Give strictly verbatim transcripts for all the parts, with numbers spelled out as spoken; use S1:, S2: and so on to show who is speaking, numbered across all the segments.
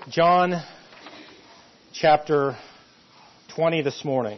S1: John chapter twenty this morning.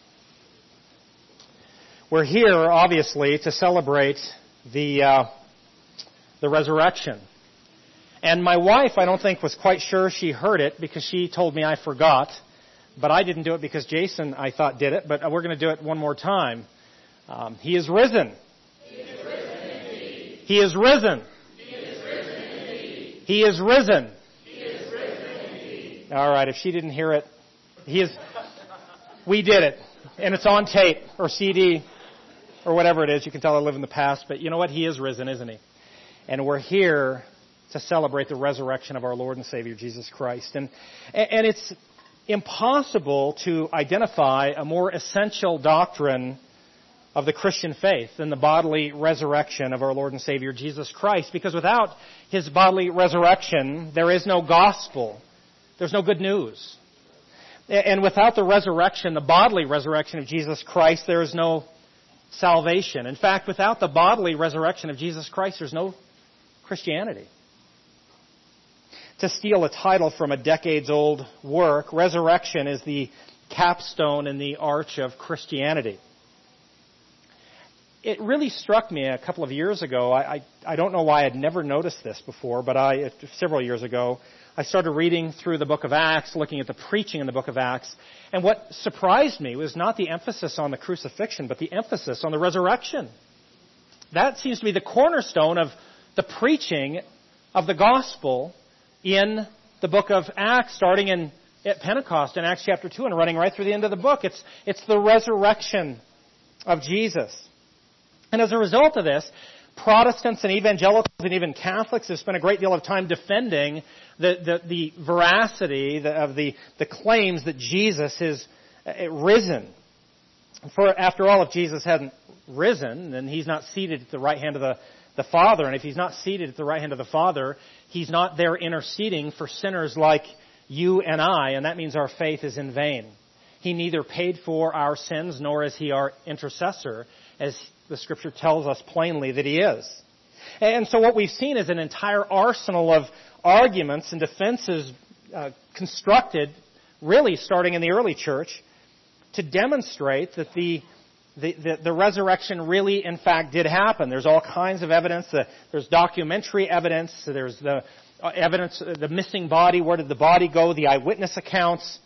S1: We're here, obviously, to celebrate the uh, the resurrection. And my wife, I don't think, was quite sure she heard it because she told me I forgot. But I didn't do it because Jason, I thought, did it. But we're going to do it one more time. Um, he is risen.
S2: He is risen indeed.
S1: He is risen.
S2: He is risen indeed.
S1: He is risen.
S2: He is risen indeed.
S1: All right, if she didn't hear it, he is. We did it, and it's on tape or C D or whatever it is. You can tell I live in the past, but you know what? He is risen, isn't he? And we're here to celebrate the resurrection of our Lord and Savior Jesus Christ, and and it's impossible to identify a more essential doctrine of the Christian faith than the bodily resurrection of our Lord and Savior Jesus Christ, because without His bodily resurrection, there is no gospel. There's no good news. And without the resurrection, the bodily resurrection of Jesus Christ, there is no salvation. In fact, without the bodily resurrection of Jesus Christ, there's no Christianity. To steal a title from a decades-old work, resurrection is the capstone in the arch of Christianity. It really struck me a couple of years ago. I, I, I don't know why I'd never noticed this before, but I, several years ago, I started reading through the book of Acts, looking at the preaching in the book of Acts. And what surprised me was not the emphasis on the crucifixion, but the emphasis on the resurrection. That seems to be the cornerstone of the preaching of the gospel in the book of Acts, starting in at Pentecost in Acts chapter two and running right through the end of the book. It's, it's the resurrection of Jesus. And as a result of this, Protestants and evangelicals and even Catholics have spent a great deal of time defending the, the, the veracity of the, the claims that Jesus is risen. For after all, if Jesus hadn't risen, then He's not seated at the right hand of the, the Father. And if He's not seated at the right hand of the Father, He's not there interceding for sinners like you and I, and that means our faith is in vain. He neither paid for our sins, nor is He our intercessor, as the Scripture tells us plainly that He is. And so what we've seen is an entire arsenal of arguments and defenses uh, constructed, really starting in the early church, to demonstrate that the, the, the, the resurrection really, in fact, did happen. There's all kinds of evidence. Uh, there's documentary evidence. There's the uh, evidence, uh, the missing body. Where did the body go? The eyewitness accounts.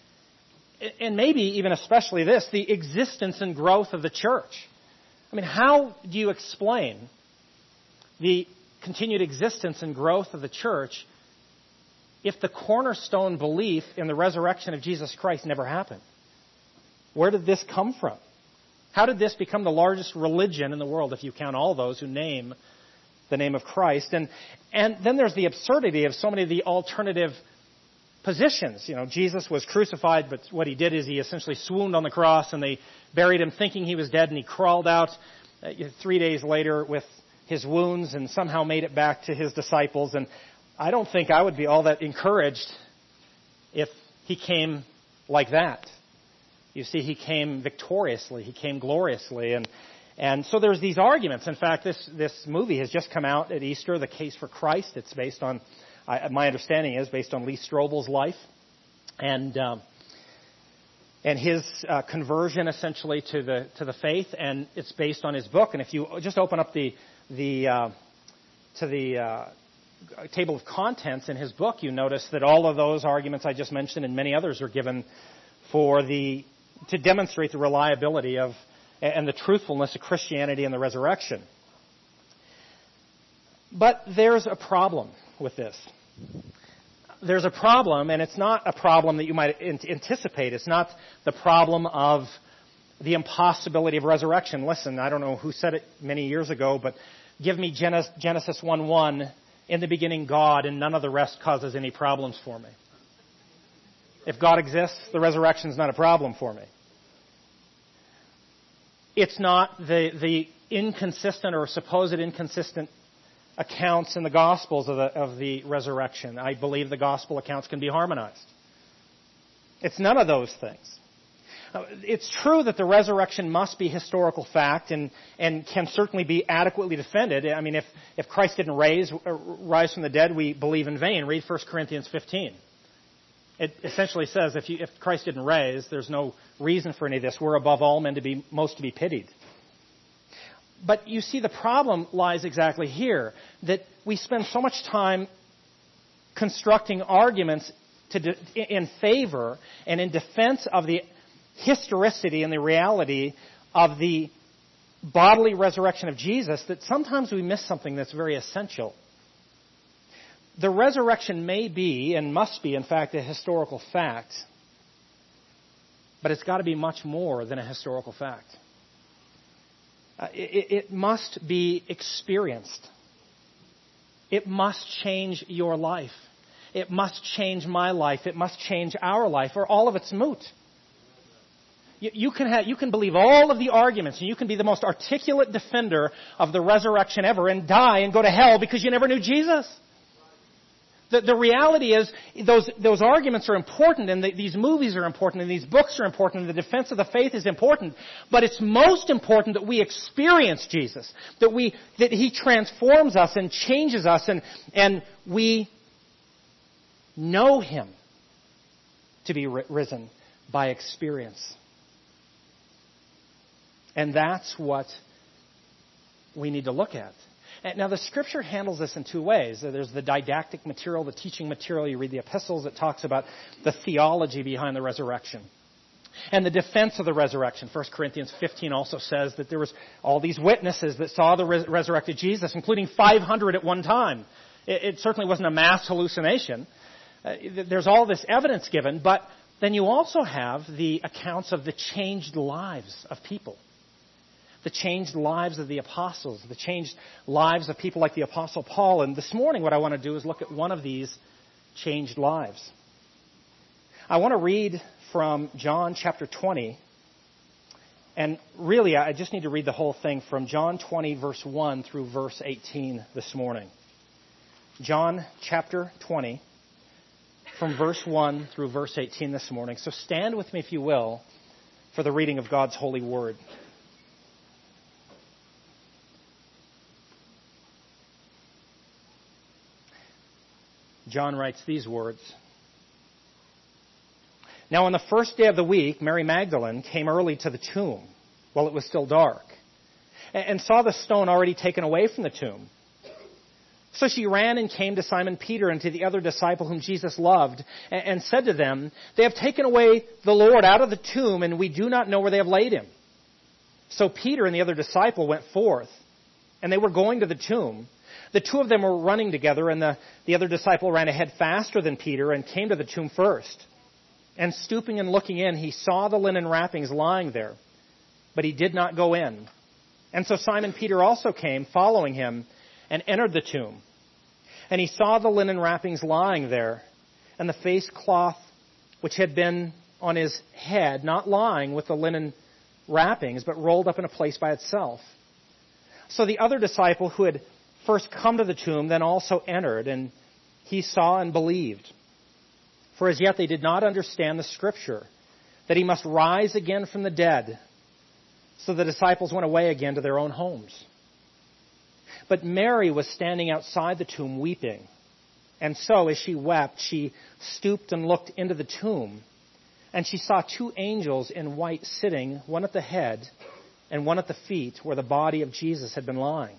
S1: And maybe even especially this, the existence and growth of the church. I mean, how do you explain the continued existence and growth of the church if the cornerstone belief in the resurrection of Jesus Christ never happened? Where did this come from? How did this become the largest religion in the world, if you count all those who name the name of Christ? And and then there's the absurdity of so many of the alternative positions. You know, Jesus was crucified, but what He did is He essentially swooned on the cross, and they buried Him thinking He was dead, and He crawled out uh, three days later with His wounds and somehow made it back to His disciples. And I don't think I would be all that encouraged if He came like that. You see, He came victoriously. He came gloriously. And and so there's these arguments. In fact, this, this movie has just come out at Easter, The Case for Christ. It's based on, I, my understanding is, based on Lee Strobel's life. And um, and his uh, conversion, essentially, to the to the faith. And it's based on his book. And if you just open up the, the uh, to the uh, table of contents in his book, you notice that all of those arguments I just mentioned and many others are given for the to demonstrate the reliability of and the truthfulness of Christianity and the resurrection. But there's a problem with this. There's a problem, and it's not a problem that you might anticipate. It's not the problem of the impossibility of resurrection. Listen, I don't know who said it many years ago, but give me Genesis one one, in the beginning God, and none of the rest causes any problems for me. If God exists, the resurrection is not a problem for me. It's not the, the inconsistent or supposed inconsistent accounts in the Gospels of the, of the resurrection. I believe the Gospel accounts can be harmonized. It's none of those things. It's true that the resurrection must be historical fact and, and can certainly be adequately defended. I mean, if, if Christ didn't raise, rise from the dead, we believe in vain. Read First Corinthians fifteen. It essentially says if, you, if Christ didn't raise, there's no reason for any of this. We're above all men to be most to be pitied. But you see, the problem lies exactly here, that we spend so much time constructing arguments to de- in favor and in defense of the historicity and the reality of the bodily resurrection of Jesus that sometimes we miss something that's very essential. The resurrection may be, and must be, in fact, a historical fact, but it's got to be much more than a historical fact. Uh, it, it must be experienced. It must change your life. It must change my life. It must change our life, or all of it's moot. You, you can have, you can believe all of the arguments, and you can be the most articulate defender of the resurrection ever, and die and go to hell because you never knew Jesus. The, the reality is, those, those arguments are important, and the, these movies are important, and these books are important, and the defense of the faith is important. But it's most important that we experience Jesus, that we that He transforms us and changes us, and and we know Him to be risen by experience. And that's what we need to look at. Now, the Scripture handles this in two ways. There's the didactic material, the teaching material. You read the epistles, it talks about the theology behind the resurrection. And the defense of the resurrection. First Corinthians fifteen also says that there was all these witnesses that saw the res- resurrected Jesus, including five hundred at one time. It, it certainly wasn't a mass hallucination. Uh, there's all this evidence given, but then you also have the accounts of the changed lives of people. The changed lives of the apostles, the changed lives of people like the Apostle Paul. And this morning what I want to do is look at one of these changed lives. I want to read from John chapter twenty. And really, I just need to read the whole thing from John twenty, verse one through verse eighteen this morning. John chapter twenty, from verse one through verse eighteen this morning. So stand with me, if you will, for the reading of God's holy word. John writes these words. Now on the first day of the week, Mary Magdalene came early to the tomb while it was still dark and saw the stone already taken away from the tomb. So she ran and came to Simon Peter and to the other disciple whom Jesus loved and said to them, "They have taken away the Lord out of the tomb, and we do not know where they have laid him." So Peter and the other disciple went forth, and they were going to the tomb. The two of them were running together, and the, the other disciple ran ahead faster than Peter and came to the tomb first. And stooping and looking in, he saw the linen wrappings lying there, but he did not go in. And so Simon Peter also came, following him, and entered the tomb. And he saw the linen wrappings lying there, and the face cloth which had been on his head, not lying with the linen wrappings, but rolled up in a place by itself. So the other disciple who had first come to the tomb then also entered, and he saw and believed. For as yet they did not understand the Scripture, that he must rise again from the dead. So the disciples went away again to their own homes. But Mary was standing outside the tomb weeping. And so, as she wept, she stooped and looked into the tomb. And she saw two angels in white sitting, one at the head and one at the feet, where the body of Jesus had been lying.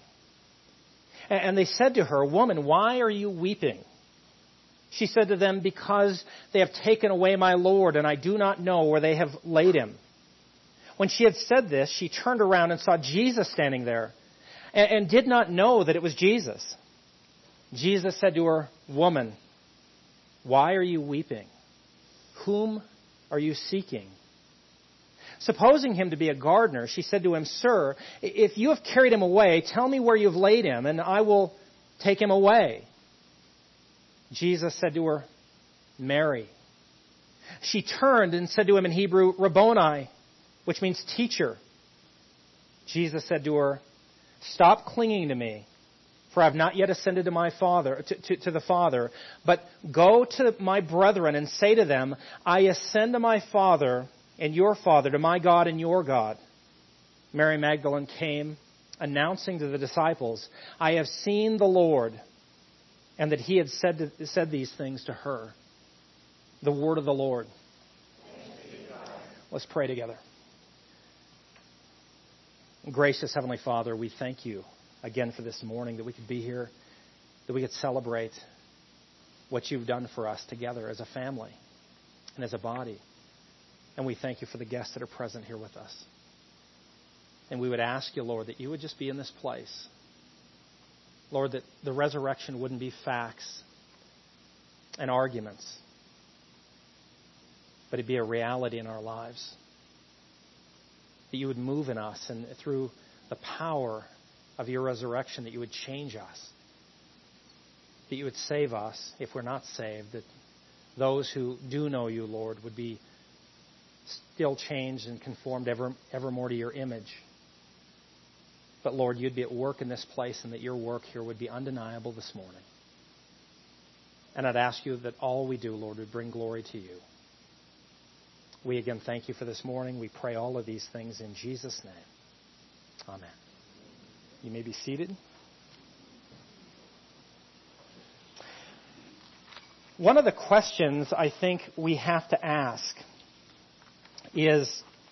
S1: And they said to her, "Woman, why are you weeping?" She said to them, "Because they have taken away my Lord, and I do not know where they have laid him." When she had said this, she turned around and saw Jesus standing there, and did not know that it was Jesus. Jesus said to her, "Woman, why are you weeping? Whom are you seeking?" Supposing him to be a gardener, she said to him, "Sir, if you have carried him away, tell me where you have laid him, and I will take him away." Jesus said to her, "Mary." She turned and said to him in Hebrew, "Rabboni," which means teacher. Jesus said to her, "Stop clinging to me, for I have not yet ascended to my Father, to, to, to the Father, but go to my brethren and say to them, I ascend to my Father and your Father, to my God and your God." Mary Magdalene came, announcing to the disciples, "I have seen the Lord," and that he had said, to, said these things to her. the word of the Lord. Let's pray together. Gracious Heavenly Father, we thank you again for this morning, that we could be here, that we could celebrate what you've done for us together as a family and as a body. And we thank you for the guests that are present here with us. And we would ask you, Lord, that you would just be in this place. Lord, that the resurrection wouldn't be facts and arguments, but it'd be a reality in our lives. That you would move in us, and through the power of your resurrection, that you would change us. That you would save us if we're not saved. That those who do know you, Lord, would be still changed and conformed ever, ever more to your image. But Lord, you'd be at work in this place, and that your work here would be undeniable this morning. And I'd ask you that all we do, Lord, would bring glory to you. We again thank you for this morning. We pray all of these things in Jesus' name. Amen. You may be seated. One of the questions I think we have to ask is,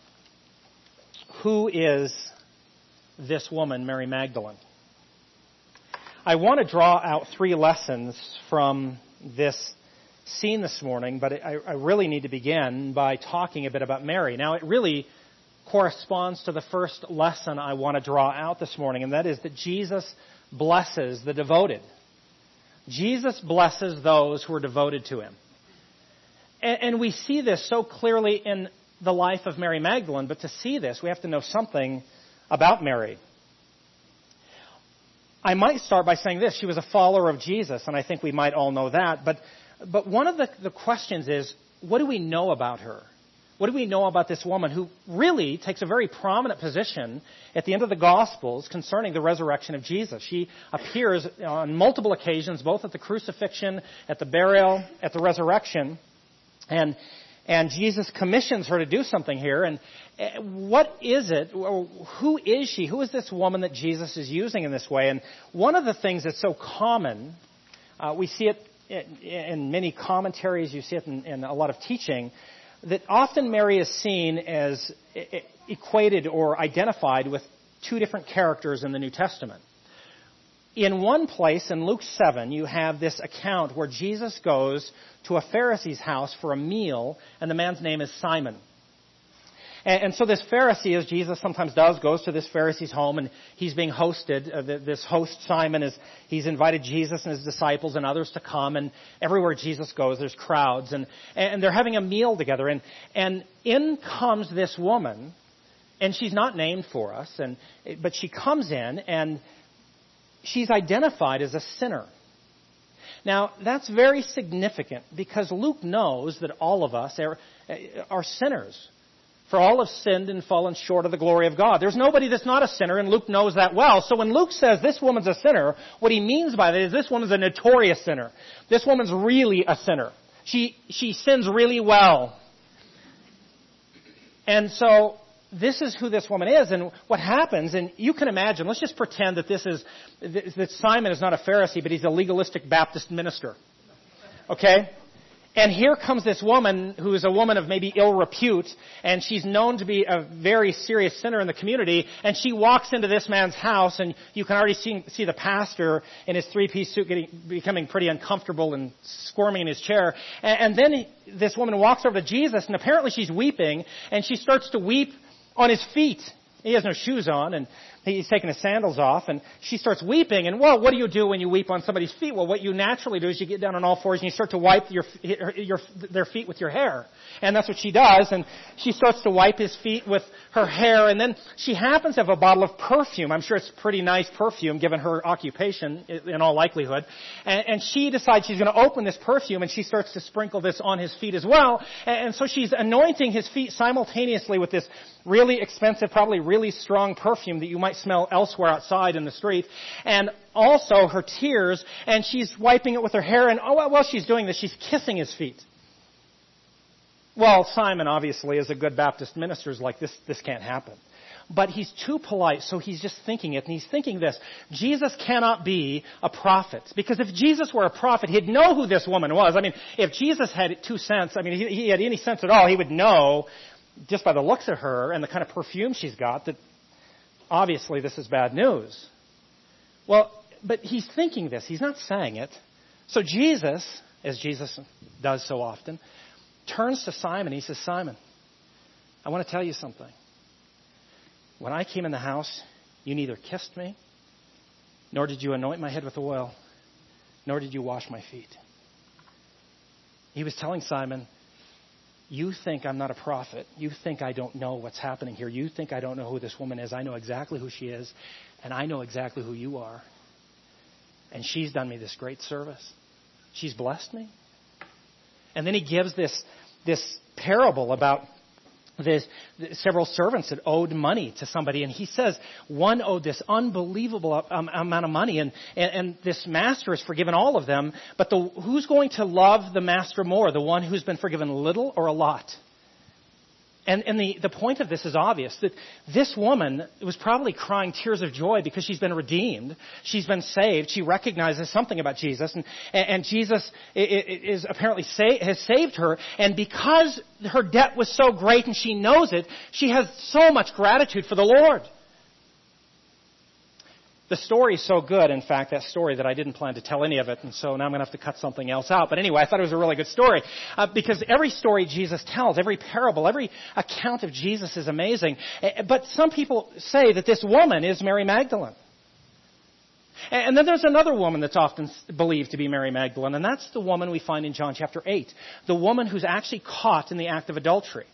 S1: who is this woman, Mary Magdalene? I want to draw out three lessons from this scene this morning, but I, I really need to begin by talking a bit about Mary. Now, it really corresponds to the first lesson I want to draw out this morning, and that is that Jesus blesses the devoted. Jesus blesses those who are devoted to him. And, and we see this so clearly in the life of Mary Magdalene, but to see this, we have to know something about Mary. I might start by saying this. She was a follower of Jesus, and I think we might all know that. But but one of the, the questions is, what do we know about her? What do we know about this woman who really takes a very prominent position at the end of the Gospels concerning the resurrection of Jesus? She appears on multiple occasions, both at the crucifixion, at the burial, at the resurrection. And And Jesus commissions her to do something here. And what is it? Who is she? Who is this woman that Jesus is using in this way? And one of the things that's so common, uh, we see it in many commentaries, you see it in, in a lot of teaching, that often Mary is seen as equated or identified with two different characters in the New Testament. In one place, in Luke seven, you have this account where Jesus goes to a Pharisee's house for a meal, and the man's name is Simon. And, and so this Pharisee, as Jesus sometimes does, goes to this Pharisee's home, and he's being hosted. Uh, this host, Simon, is he's invited Jesus and his disciples and others to come, and everywhere Jesus goes, there's crowds, and, and they're having a meal together. And, and in comes this woman, and she's not named for us, and but she comes in, and she's identified as a sinner. Now, that's very significant because Luke knows that all of us are, are sinners. For all have sinned and fallen short of the glory of God. There's nobody that's not a sinner, and Luke knows that well. So when Luke says this woman's a sinner, what he means by that is this woman's a notorious sinner. This woman's really a sinner. She, she sins really well. And so this is who this woman is, and what happens, and you can imagine, let's just pretend that this is, that Simon is not a Pharisee, but he's a legalistic Baptist minister. Okay? And here comes this woman who is a woman of maybe ill repute, and she's known to be a very serious sinner in the community, and she walks into this man's house, and you can already see, see the pastor in his three-piece suit getting, becoming pretty uncomfortable and squirming in his chair. And, and then he, this woman walks over to Jesus, and apparently she's weeping, and she starts to weep on his feet. He has no shoes on, and he's taking his sandals off, and she starts weeping. And, well, what do you do when you weep on somebody's feet? Well, what you naturally do is you get down on all fours and you start to wipe your, your, their feet with your hair. And that's what she does, and she starts to wipe his feet with her hair, and then she happens to have a bottle of perfume. I'm sure it's pretty nice perfume, given her occupation, in all likelihood. And, and she decides she's going to open this perfume, and she starts to sprinkle this on his feet as well. And, and so she's anointing his feet simultaneously with this really expensive, probably really strong perfume that you might smell elsewhere outside in the street. And also her tears, and she's wiping it with her hair, and oh, while she's doing this, she's kissing his feet. Well, Simon, obviously, as a good Baptist minister, is like, this, this can't happen. but he's too polite, so he's just thinking it, and he's thinking this: Jesus cannot be a prophet, because if Jesus were a prophet, he'd know who this woman was. I mean, if Jesus had two cents, I mean, he, he had any sense at all, he would know, just by the looks of her and the kind of perfume she's got, that obviously this is bad news. Well, but he's thinking this, he's not saying it. So Jesus, as Jesus does so often, turns to Simon, he says, Simon, I want to tell you something. When I came in the house, you neither kissed me, nor did you anoint my head with oil, nor did you wash my feet. He was telling Simon, you think I'm not a prophet. You think I don't know what's happening here. You think I don't know who this woman is. I know exactly who she is, and I know exactly who you are. And she's done me this great service. She's blessed me. And then he gives this, this parable about There's several servants that owed money to somebody, and he says one owed this unbelievable um, amount of money, and, and, and this master has forgiven all of them, but the, who's going to love the master more, the one who's been forgiven little or a lot? And, and the, the point of this is obvious, that this woman was probably crying tears of joy because she's been redeemed. She's been saved. She recognizes something about Jesus. And, and Jesus is apparently sa- has saved her. And because her debt was so great and she knows it, she has so much gratitude for the Lord. The story is so good, in fact, that story, that I didn't plan to tell any of it, and so now I'm going to have to cut something else out. But anyway, I thought it was a really good story, uh, because every story Jesus tells, every parable, every account of Jesus is amazing. But some people say that this woman is Mary Magdalene. And then there's another woman that's often believed to be Mary Magdalene, and that's the woman we find in John chapter eight, the woman who's actually caught in the act of adultery.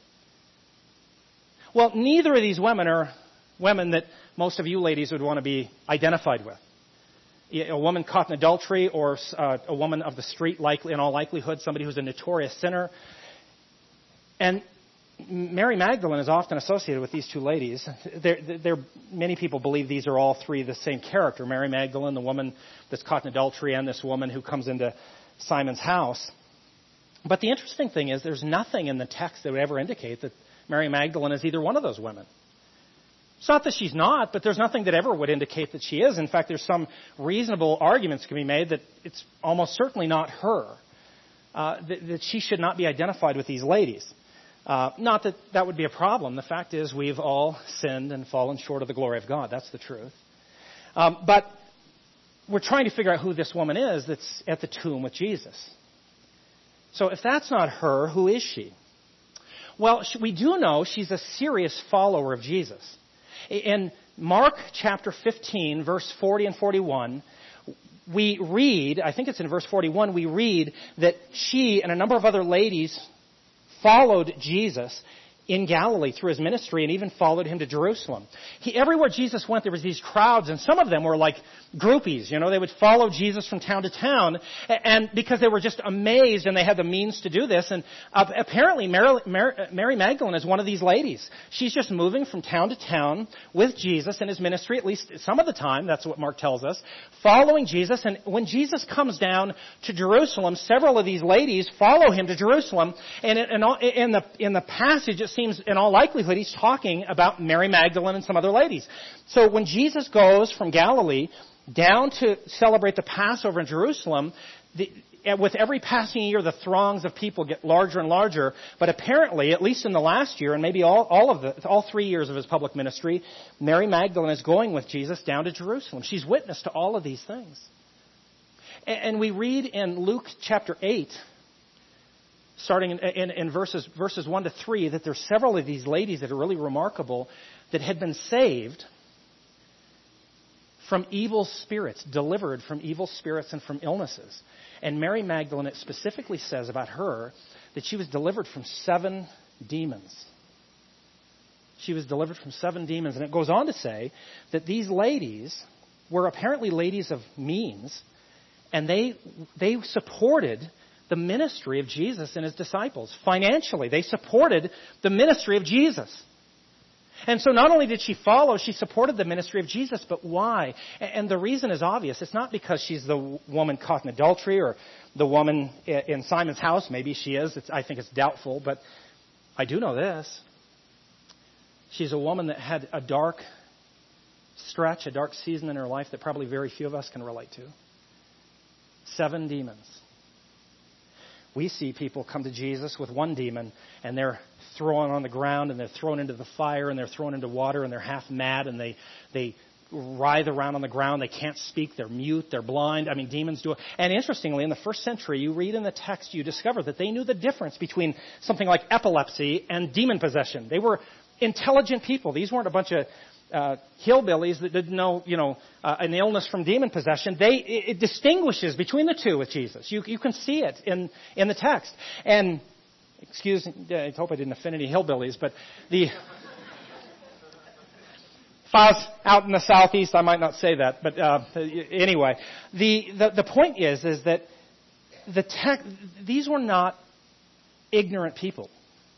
S1: Well, neither of these women are women that most of you ladies would want to be identified with. A woman caught in adultery, or uh, a woman of the street, likely, in all likelihood, somebody who's a notorious sinner. And Mary Magdalene is often associated with these two ladies. They're, they're, many people believe these are all three the same character: Mary Magdalene, the woman that's caught in adultery, and this woman who comes into Simon's house. But the interesting thing is, there's nothing in the text that would ever indicate that Mary Magdalene is either one of those women. It's not that she's not, but there's nothing that ever would indicate that she is. In fact, there's some reasonable arguments can be made that it's almost certainly not her, uh, that, that she should not be identified with these ladies. Uh, not that that would be a problem. The fact is, we've all sinned and fallen short of the glory of God. That's the truth. Um, but we're trying to figure out who this woman is that's at the tomb with Jesus. So if that's not her, who is she? Well, we do know she's a serious follower of Jesus. In Mark chapter fifteen, verse forty and forty-one, we read, I think it's in verse forty-one, we read that she and a number of other ladies followed Jesus in Galilee through his ministry, and even followed him to Jerusalem. He, everywhere Jesus went, there was these crowds, and some of them were like groupies. You know, they would follow Jesus from town to town, and because they were just amazed, and they had the means to do this. And uh, apparently, Mary, Mary, Mary Magdalene is one of these ladies. She's just moving from town to town with Jesus in his ministry, at least some of the time. That's what Mark tells us, following Jesus. And when Jesus comes down to Jerusalem, several of these ladies follow him to Jerusalem. And in, in the in the passage, it seems in all likelihood he's talking about Mary Magdalene and some other ladies. So when Jesus goes from Galilee down to celebrate the Passover in Jerusalem, the, with every passing year, the throngs of people get larger and larger. But apparently, at least in the last year, and maybe all, all of the all three years of his public ministry, Mary Magdalene is going with Jesus down to Jerusalem. She's witness to all of these things. And, and we read in Luke chapter eight, starting in, in, in verses verses one to three, that there's several of these ladies that are really remarkable that had been saved from evil spirits, delivered from evil spirits and from illnesses. And Mary Magdalene, it specifically says about her that she was delivered from seven demons. She was delivered from seven demons. And it goes on to say that these ladies were apparently ladies of means, and they they supported the ministry of Jesus and his disciples. Financially, they supported the ministry of Jesus. And so not only did she follow, she supported the ministry of Jesus, but why? And the reason is obvious. It's not because she's the woman caught in adultery or the woman in Simon's house. Maybe she is. It's, I think it's doubtful, but I do know this. She's a woman that had a dark stretch, a dark season in her life that probably very few of us can relate to. Seven demons. We see people come to Jesus with one demon, and they're thrown on the ground, and they're thrown into the fire, and they're thrown into water, and they're half mad, and they they writhe around on the ground. They can't speak. They're mute. They're blind. I mean, demons do it. And interestingly, in the first century, you read in the text, you discover that they knew the difference between something like epilepsy and demon possession. They were intelligent people. These weren't a bunch of uh, hillbillies that didn't know, you know, uh, an illness from demon possession. They it, it distinguishes between the two with Jesus. You you can see it in in the text. And excuse me, I hope I didn't offend any hillbillies, but the if I was out in the southeast, I might not say that. But uh, anyway, the, the the point is is that the tech, these were not ignorant people.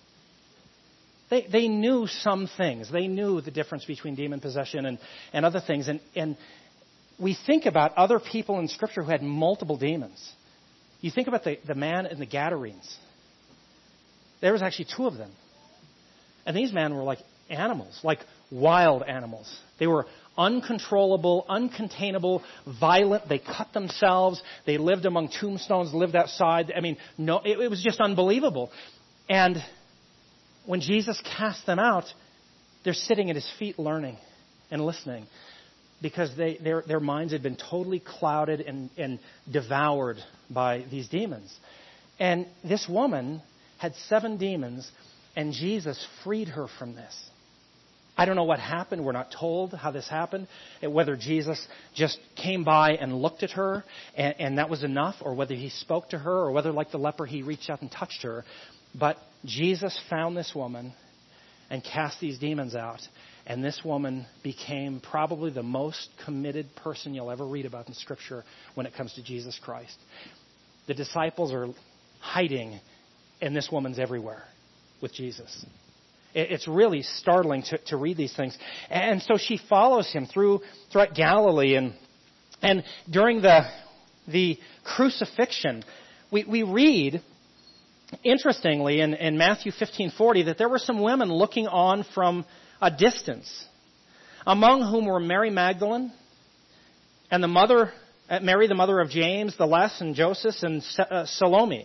S1: They they knew some things. They knew the difference between demon possession and, and other things. And, and we think about other people in Scripture who had multiple demons. You think about the, the man in the Gadarenes. There was actually two of them. And these men were like animals, like wild animals. They were uncontrollable, uncontainable, violent. They cut themselves. They lived among tombstones, lived outside. I mean, no, it, it was just unbelievable. And when Jesus cast them out, they're sitting at his feet learning and listening because they, their, their minds had been totally clouded and, and devoured by these demons. And this woman had seven demons, and Jesus freed her from this. I don't know what happened. We're not told how this happened, whether Jesus just came by and looked at her and, and that was enough, or whether he spoke to her, or whether, like the leper, he reached out and touched her. But Jesus found this woman and cast these demons out. And this woman became probably the most committed person you'll ever read about in Scripture when it comes to Jesus Christ. The disciples are hiding, and this woman's everywhere with Jesus. It's really startling to, to read these things. And so she follows him through throughout Galilee. And and during the the crucifixion, we, we read, interestingly, in, in Matthew fifteen forty, that there were some women looking on from a distance, among whom were Mary Magdalene and the mother, Mary, the mother of James, the Less, and Joseph, and Salome.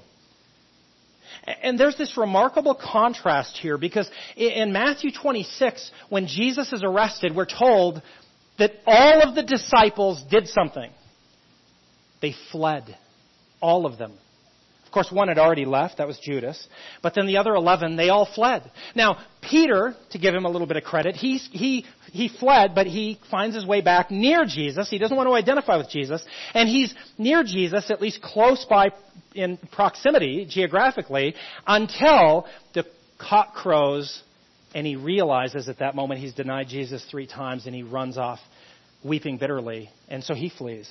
S1: And there's this remarkable contrast here, because in Matthew twenty-six, when Jesus is arrested, we're told that all of the disciples did something. They fled. All of them. Of course, one had already left. That was Judas. But then the other eleven, they all fled. Now, Peter, to give him a little bit of credit, he, he, he fled, but he finds his way back near Jesus. He doesn't want to identify with Jesus. And he's near Jesus, at least close by in proximity, geographically, until the cock crows, and he realizes at that moment he's denied Jesus three times, and he runs off weeping bitterly. And so he flees.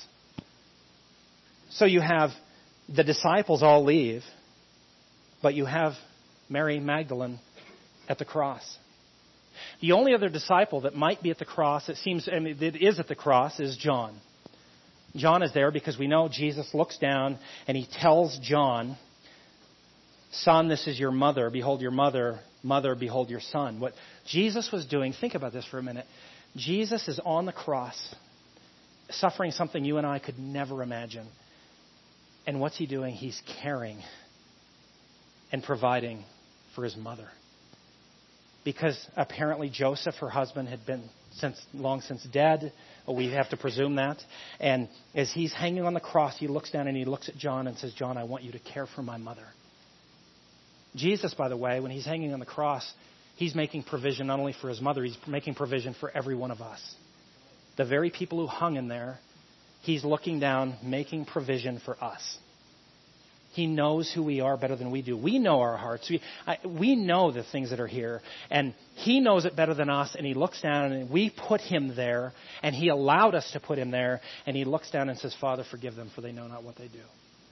S1: So you have the disciples all leave, but you have Mary Magdalene at the cross. The only other disciple that might be at the cross, it seems, I mean, that is at the cross, is John. John is there because we know Jesus looks down and he tells John, "Son, this is your mother. Behold your mother. Mother, behold your son." What Jesus was doing, think about this for a minute. Jesus is on the cross, suffering something you and I could never imagine. And what's he doing? He's caring and providing for his mother. Because apparently Joseph, her husband, had been since long since dead. Well, we have to presume that. And as he's hanging on the cross, he looks down and he looks at John and says, "John, I want you to care for my mother." Jesus, by the way, when he's hanging on the cross, he's making provision not only for his mother, he's making provision for every one of us. The very people who hung in there, he's looking down, making provision for us. He knows who we are better than we do. We know our hearts. We, I, we know the things that are here. And he knows it better than us. And he looks down and we put him there. And he allowed us to put him there. And he looks down and says, "Father, forgive them, for they know not what they do."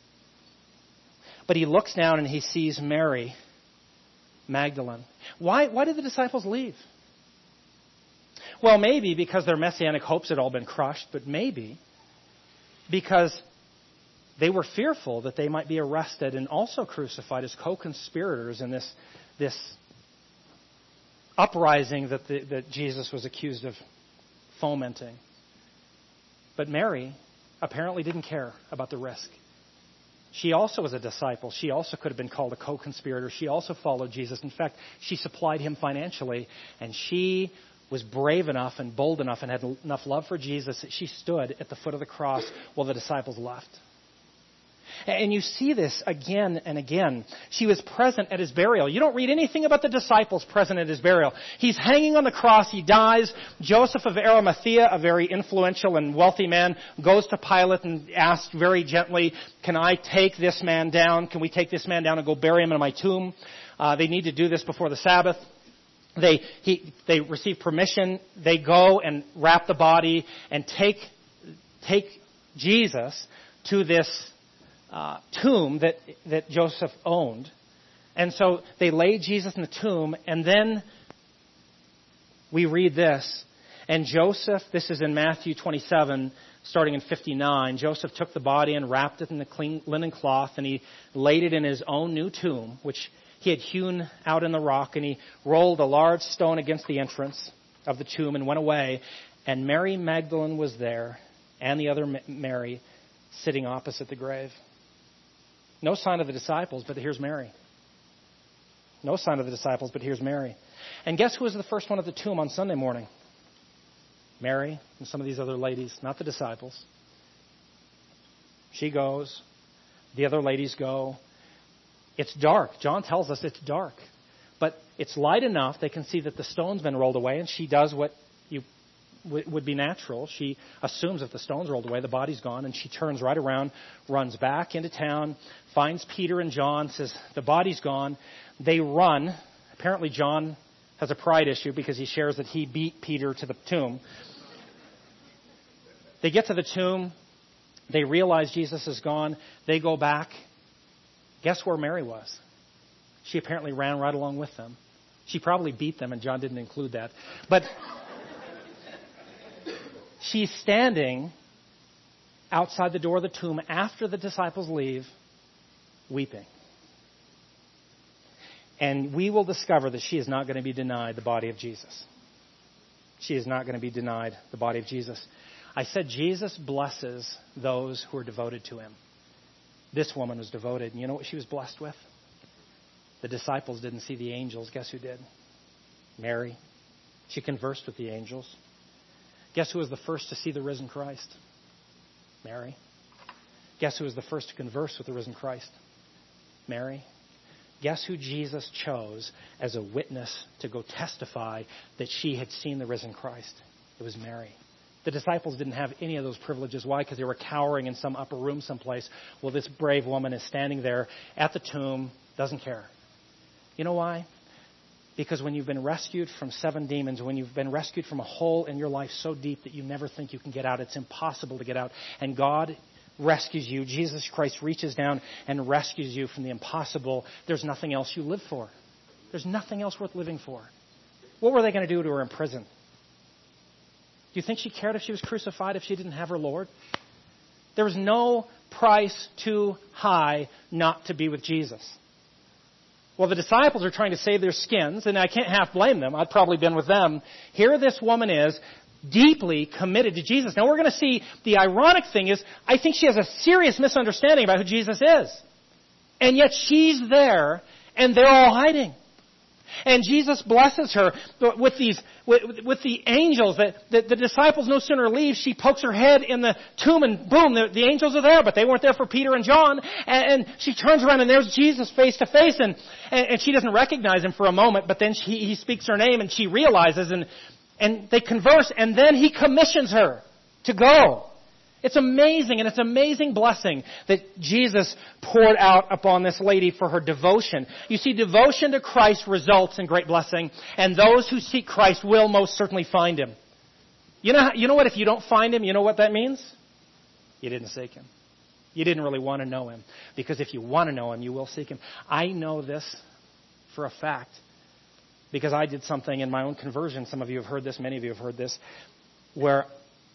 S1: But he looks down and he sees Mary Magdalene. Why, why did the disciples leave? Well, maybe because their messianic hopes had all been crushed. But maybe because they were fearful that they might be arrested and also crucified as co-conspirators in this, this uprising that, the, that Jesus was accused of fomenting. But Mary apparently didn't care about the risk. She also was a disciple. She also could have been called a co-conspirator. She also followed Jesus. In fact, she supplied him financially, and she was brave enough and bold enough and had enough love for Jesus that she stood at the foot of the cross while the disciples left. And you see this again and again. She was present at his burial. You don't read anything about the disciples present at his burial. He's hanging on the cross. He dies. Joseph of Arimathea, a very influential and wealthy man, goes to Pilate and asks very gently, can I take this man down? Can we take this man down and go bury him in my tomb? Uh, they need to do this before the Sabbath. They, he, they receive permission. They go and wrap the body and take, take Jesus to this Uh, tomb that, that Joseph owned. And so they laid Jesus in the tomb, and then we read this. And Joseph, this is in Matthew twenty-seven, starting in fifty-nine, Joseph took the body and wrapped it in the clean linen cloth, and he laid it in his own new tomb, which he had hewn out in the rock, and he rolled a large stone against the entrance of the tomb and went away. And Mary Magdalene was there, and the other Mary, sitting opposite the grave. No sign of the disciples, but here's Mary. No sign of the disciples, but here's Mary. And guess who was the first one at the tomb on Sunday morning? Mary and some of these other ladies, not the disciples. She goes. The other ladies go. It's dark. John tells us it's dark. But it's light enough they can see that the stone's been rolled away, and she does what you would be natural. She assumes if the stone's rolled away, the body's gone, and she turns right around, runs back into town, finds Peter and John, says, the body's gone. They run. Apparently John has a pride issue because he shares that he beat Peter to the tomb. They get to the tomb. They realize Jesus is gone. They go back. Guess where Mary was? She apparently ran right along with them. She probably beat them, and John didn't include that. But she's standing outside the door of the tomb after the disciples leave, weeping. And we will discover that she is not going to be denied the body of Jesus. She is not going to be denied the body of Jesus. I said Jesus blesses those who are devoted to him. This woman was devoted. And you know what she was blessed with? The disciples didn't see the angels. Guess who did? Mary. She conversed with the angels. Guess who was the first to see the risen Christ? Mary. Guess who was the first to converse with the risen Christ? Mary. Guess who Jesus chose as a witness to go testify that she had seen the risen Christ? It was Mary. The disciples didn't have any of those privileges. Why? Because they were cowering in some upper room someplace. Well, this brave woman is standing there at the tomb, doesn't care. You know why? Because when you've been rescued from seven demons, when you've been rescued from a hole in your life so deep that you never think you can get out, it's impossible to get out. And God rescues you. Jesus Christ reaches down and rescues you from the impossible. There's nothing else you live for. There's nothing else worth living for. What were they going to do to her in prison? Do you think she cared if she was crucified, if she didn't have her Lord? There was no price too high not to be with Jesus. Well, the disciples are trying to save their skins, and I can't half blame them. I've probably been with them. Here this woman is, deeply committed to Jesus. Now, we're going to see the ironic thing is, I think she has a serious misunderstanding about who Jesus is. And yet she's there, and they're all hiding. And Jesus blesses her with these, with, with the angels. That the, the disciples no sooner leave, she pokes her head in the tomb, and boom, the, the angels are there. But they weren't there for Peter and John. And, and she turns around, and there's Jesus face to face, and, and and she doesn't recognize him for a moment. But then she, he speaks her name, and she realizes, and and they converse, and then he commissions her to go. It's amazing, and it's an amazing blessing that Jesus poured out upon this lady for her devotion. You see, devotion to Christ results in great blessing, and those who seek Christ will most certainly find him. You know, you know what? If you don't find him, you know what that means? You didn't seek him. You didn't really want to know him. Because if you want to know him, you will seek him. I know this for a fact because I did something in my own conversion. Some of you have heard this, many of you have heard this, where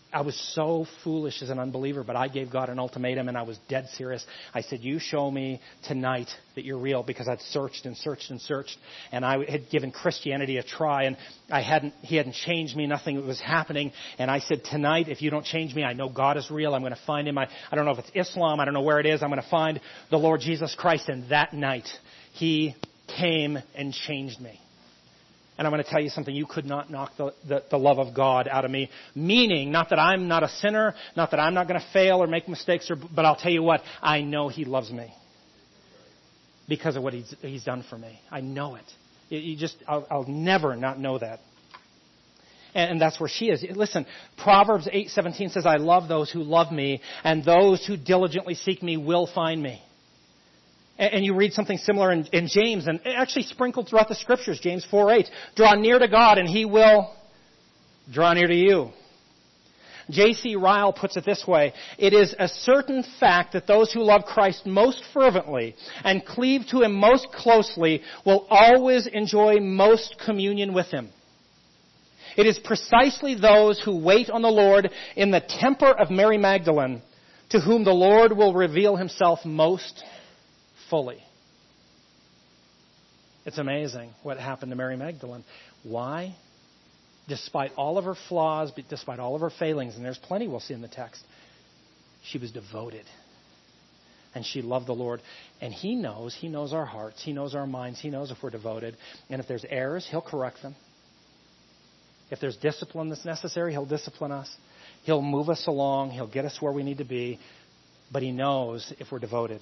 S1: I was so foolish as an unbeliever, but I gave God an ultimatum, and I was dead serious. I said, you show me tonight that you're real, because I'd searched and searched and searched, and I had given Christianity a try, and I hadn't, he hadn't changed me. Nothing was happening. And I said, tonight, if you don't change me, I know God is real. I'm going to find him. I, I don't know if it's Islam. I don't know where it is. I'm going to find the Lord Jesus Christ. And that night, he came and changed me. And I'm going to tell you something, you could not knock the, the, the love of God out of me. Meaning, not that I'm not a sinner, not that I'm not going to fail or make mistakes, or, but I'll tell you what, I know he loves me. Because of what he's, he's done for me. I know it. You, you just, I'll, I'll never not know that. And, and that's where she is. Listen, Proverbs eight seventeen says, I love those who love me, and those who diligently seek me will find me. And you read something similar in, in James, and actually sprinkled throughout the Scriptures, James four eight. Draw near to God, and he will draw near to you. J C Ryle puts it this way, it is a certain fact that those who love Christ most fervently and cleave to him most closely will always enjoy most communion with him. It is precisely those who wait on the Lord in the temper of Mary Magdalene to whom the Lord will reveal himself most fully. It's amazing what happened to Mary Magdalene. Why? Despite all of her flaws, despite all of her failings, and there's plenty we'll see in the text, she was devoted. And she loved the Lord. And he knows, he knows our hearts, he knows our minds, he knows if we're devoted. And if there's errors, he'll correct them. If there's discipline that's necessary, he'll discipline us. He'll move us along, he'll get us where we need to be. But he knows if we're devoted.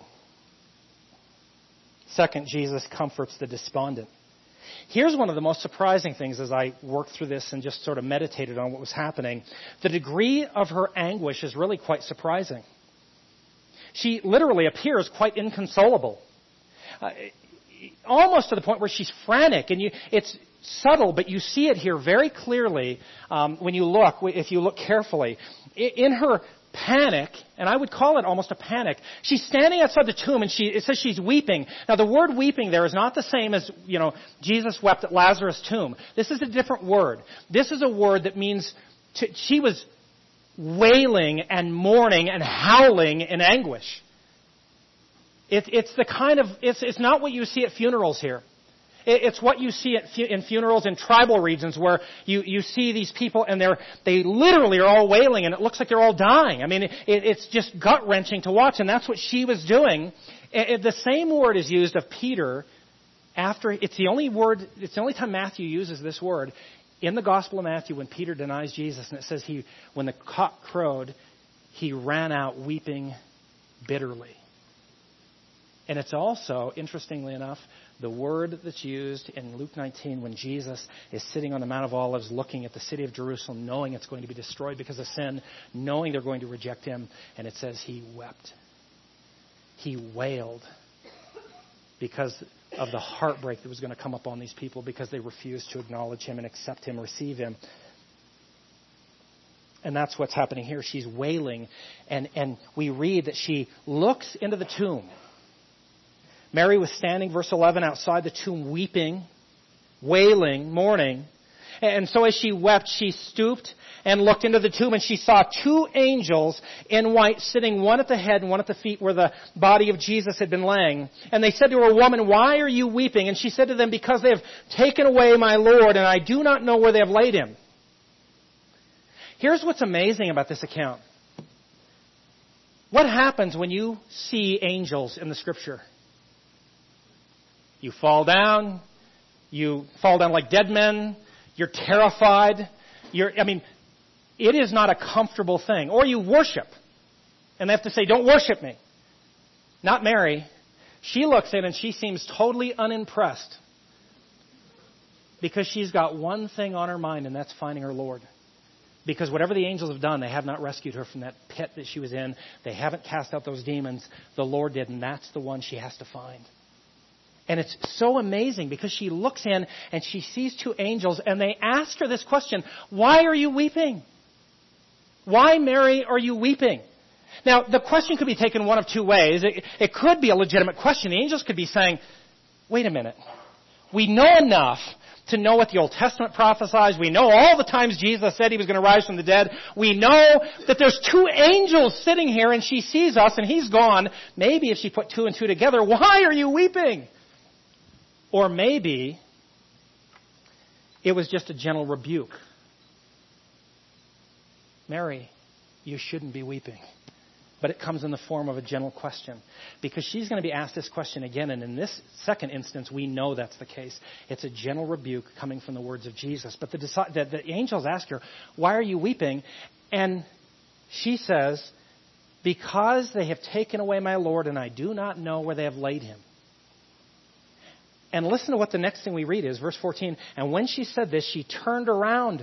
S1: Second, Jesus comforts the despondent. Here's one of the most surprising things as I worked through this and just sort of meditated on what was happening. The degree of her anguish is really quite surprising. She literally appears quite inconsolable. Uh, almost to the point where she's frantic. And you, it's subtle, but you see it here very clearly um, when you look, if you look carefully. In her panic, and I would call it almost a panic. She's standing outside the tomb, and she it says she's weeping. Now, the word weeping there is not the same as, you know, Jesus wept at Lazarus' tomb. This is a different word. This is a word that means to, she was wailing and mourning and howling in anguish. It, it's the kind of it's it's not what you see at funerals here. It's what you see at, in funerals in tribal regions where you, you see these people and they're, they literally are all wailing and it looks like they're all dying. I mean, it, it's just gut-wrenching to watch, and that's what she was doing. It, the same word is used of Peter after, it's the only word, it's the only time Matthew uses this word in the Gospel of Matthew when Peter denies Jesus, and it says he, when the cock crowed, he ran out weeping bitterly. And it's also, interestingly enough, the word that's used in Luke nineteen when Jesus is sitting on the Mount of Olives looking at the city of Jerusalem, knowing it's going to be destroyed because of sin, knowing they're going to reject him, and it says he wept. He wailed because of the heartbreak that was going to come upon these people because they refused to acknowledge him and accept him, receive him. And that's what's happening here. She's wailing, and, and we read that she looks into the tomb. Mary was standing, verse eleven, outside the tomb weeping, wailing, mourning. And so as she wept, she stooped and looked into the tomb, and she saw two angels in white sitting, one at the head and one at the feet where the body of Jesus had been laying. And they said to her, "Woman, why are you weeping?" And she said to them, "Because they have taken away my Lord, and I do not know where they have laid him." Here's what's amazing about this account. What happens when you see angels in the Scripture? You fall down. You fall down like dead men. You're terrified. You're, I mean, it is not a comfortable thing. Or you worship. And they have to say, "Don't worship me." Not Mary. She looks in and she seems totally unimpressed. Because she's got one thing on her mind, and that's finding her Lord. Because whatever the angels have done, they have not rescued her from that pit that she was in. They haven't cast out those demons. The Lord did, and that's the one she has to find. And it's so amazing because she looks in and she sees two angels and they ask her this question, "Why are you weeping? Why, Mary, are you weeping?" Now, the question could be taken one of two ways. It, it could be a legitimate question. The angels could be saying, "Wait a minute. We know enough to know what the Old Testament prophesies. We know all the times Jesus said He was going to rise from the dead. We know that there's two angels sitting here and she sees us and He's gone. Maybe if she put two and two together, why are you weeping? Or maybe it was just a gentle rebuke. Mary, you shouldn't be weeping. But it comes in the form of a gentle question. Because she's going to be asked this question again. And in this second instance, we know that's the case. It's a gentle rebuke coming from the words of Jesus. But the, the, the angels ask her, why are you weeping? And she says, because they have taken away my Lord, and I do not know where they have laid Him. And listen to what the next thing we read is, verse fourteen. And when she said this, she turned around.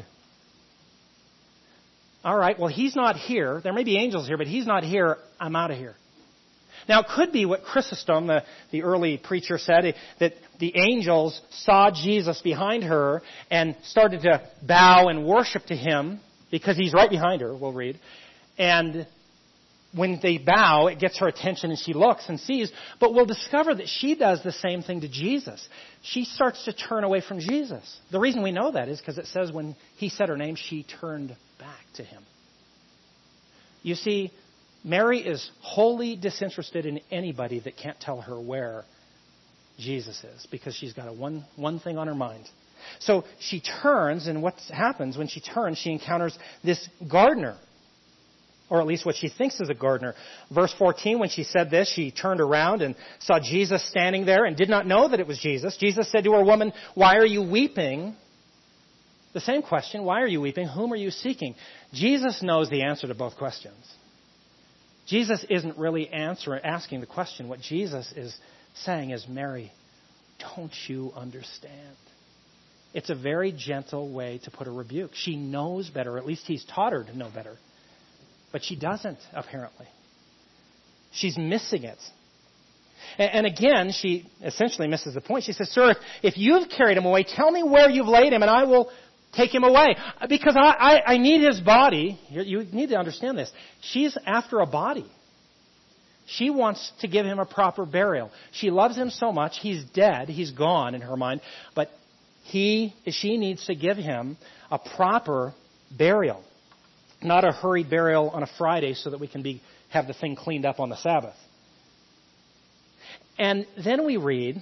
S1: All right, well, He's not here. There may be angels here, but He's not here. I'm out of here. Now, it could be what Chrysostom, the, the early preacher, said, that the angels saw Jesus behind her and started to bow and worship to Him because He's right behind her, we'll read. And when they bow, it gets her attention and she looks and sees. But we'll discover that she does the same thing to Jesus. She starts to turn away from Jesus. The reason we know that is because it says when He said her name, she turned back to Him. You see, Mary is wholly disinterested in anybody that can't tell her where Jesus is because she's got a one, one thing on her mind. So she turns, and what happens when she turns, she encounters this gardener. Or at least what she thinks is a gardener. Verse fourteen, when she said this, she turned around and saw Jesus standing there and did not know that it was Jesus. Jesus said to her, woman, why are you weeping? The same question, why are you weeping? Whom are you seeking? Jesus knows the answer to both questions. Jesus isn't really answering, asking the question. What Jesus is saying is, Mary, don't you understand? It's a very gentle way to put a rebuke. She knows better. At least He's taught her to know better. But she doesn't, apparently. She's missing it. And again, she essentially misses the point. She says, sir, if, if you've carried Him away, tell me where you've laid Him and I will take Him away. Because I, I, I need His body. You need to understand this. She's after a body. She wants to give Him a proper burial. She loves Him so much. He's dead. He's gone in her mind. But he, she needs to give Him a proper burial. Not a hurried burial on a Friday so that we can be have the thing cleaned up on the Sabbath. And then we read,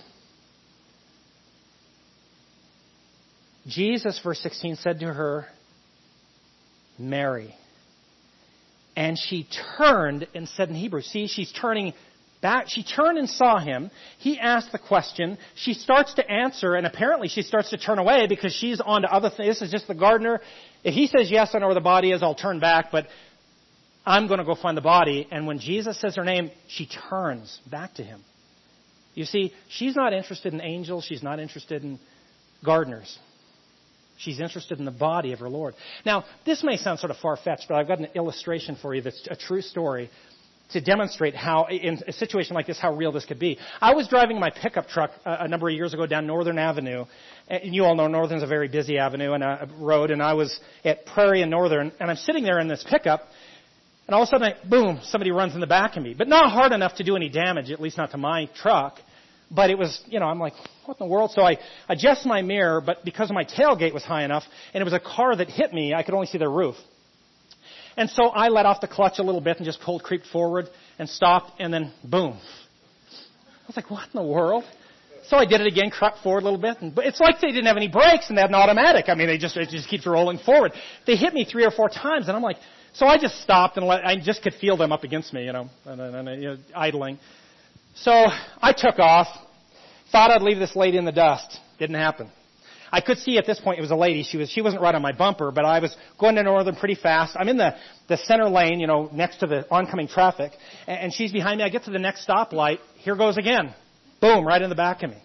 S1: Jesus, verse sixteen, said to her, Mary. And she turned and said in Hebrew, see, she's turning back. She turned and saw Him. He asked the question. She starts to answer, and apparently she starts to turn away because she's on to other things. This is just the gardener. If he says, yes, I know where the body is, I'll turn back, but I'm going to go find the body. And when Jesus says her name, she turns back to Him. You see, she's not interested in angels. She's not interested in gardeners. She's interested in the body of her Lord. Now, this may sound sort of far-fetched, but I've got an illustration for you that's a true story to demonstrate how, in a situation like this, how real this could be. I was driving my pickup truck a, a number of years ago down Northern Avenue. And you all know Northern's a very busy avenue and a road, and I was at Prairie and Northern, and I'm sitting there in this pickup, and all of a sudden, I, boom, somebody runs in the back of me. But not hard enough to do any damage, at least not to my truck. But it was, you know, I'm like, what in the world? So I adjust my mirror, but because my tailgate was high enough, and it was a car that hit me, I could only see their roof. And so I let off the clutch a little bit and just cold creeped forward and stopped, and then boom. I was like, what in the world? So I did it again, crept forward a little bit. And, but it's like they didn't have any brakes and they had an automatic. I mean, they just, it just keeps rolling forward. They hit me three or four times, and I'm like, so I just stopped and let, I just could feel them up against me, you know, and, and, and you know, idling. So I took off, thought I'd leave this lady in the dust. Didn't happen. I could see at this point it was a lady. She was she wasn't right on my bumper, but I was going to Northern pretty fast. I'm in the, the center lane, you know, next to the oncoming traffic, and, and she's behind me. I get to the next stoplight. Here goes again. Boom, right in the back of me.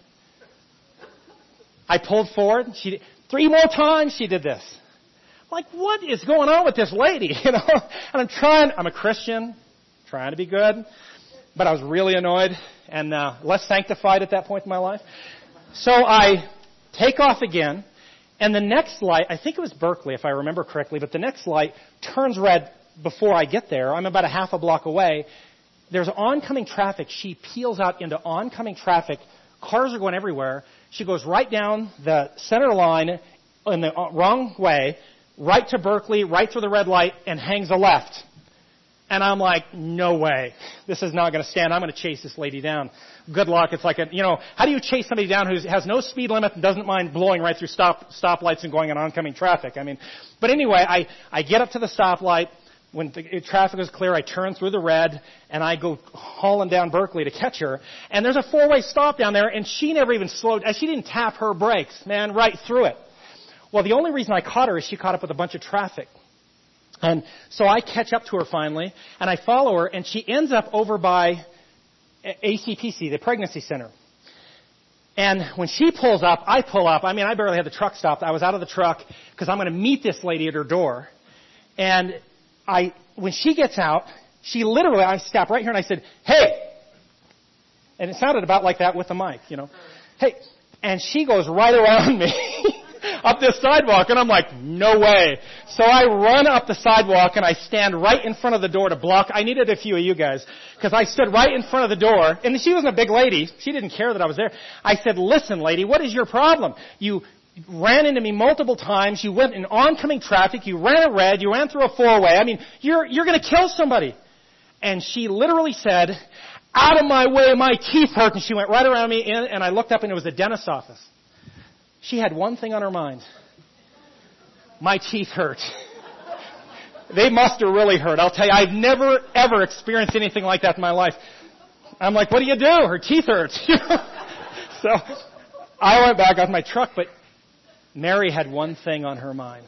S1: I pulled forward. She did, three more times she did this. I'm like, what is going on with this lady? You know, and I'm trying. I'm a Christian, trying to be good, but I was really annoyed and uh, less sanctified at that point in my life. So I take off again, and the next light, I think it was Berkeley if I remember correctly, but the next light turns red before I get there. I'm about a half a block away. There's oncoming traffic. She peels out into oncoming traffic Cars are going everywhere. She goes right down the center line in the wrong way, right to Berkeley, right through the red light, and hangs a left. And I'm like, no way. This is not going to stand. I'm going to chase this lady down. Good luck. It's like a, you know, how do you chase somebody down who has no speed limit and doesn't mind blowing right through stop stoplights and going on oncoming traffic? I mean, but anyway, I, I get up to the stoplight. When the traffic is clear, I turn through the red, and I go hauling down Berkeley to catch her. And there's a four-way stop down there, and she never even slowed. She didn't tap her brakes, man, right through it. Well, the only reason I caught her is she caught up with a bunch of traffic. And so I catch up to her finally, and I follow her, and she ends up over by A C P C, the pregnancy center. And when she pulls up, I pull up. I mean, I barely had the truck stopped. I was out of the truck because I'm going to meet this lady at her door. And I, when she gets out, she literally, I stopped right here and I said, hey! And it sounded about like that with the mic, you know. Hey! And she goes right around me up this sidewalk, and I'm like, no way. So I run up the sidewalk and I stand right in front of the door to block. I needed a few of you guys because I stood right in front of the door, and she wasn't a big lady. She didn't care that I was there. I said, listen, lady, what is your problem? You ran into me multiple times. You went in oncoming traffic. You ran a red. You ran through a four-way. I mean, you're, you're going to kill somebody. And she literally said, out of my way, my teeth hurt. And she went right around me, in, and I looked up, and it was the dentist's office. She had one thing on her mind. My teeth hurt. They must have really hurt. I'll tell you, I've never, ever experienced anything like that in my life. I'm like, what do you do? Her teeth hurt. So I went back off my truck, but Mary had one thing on her mind.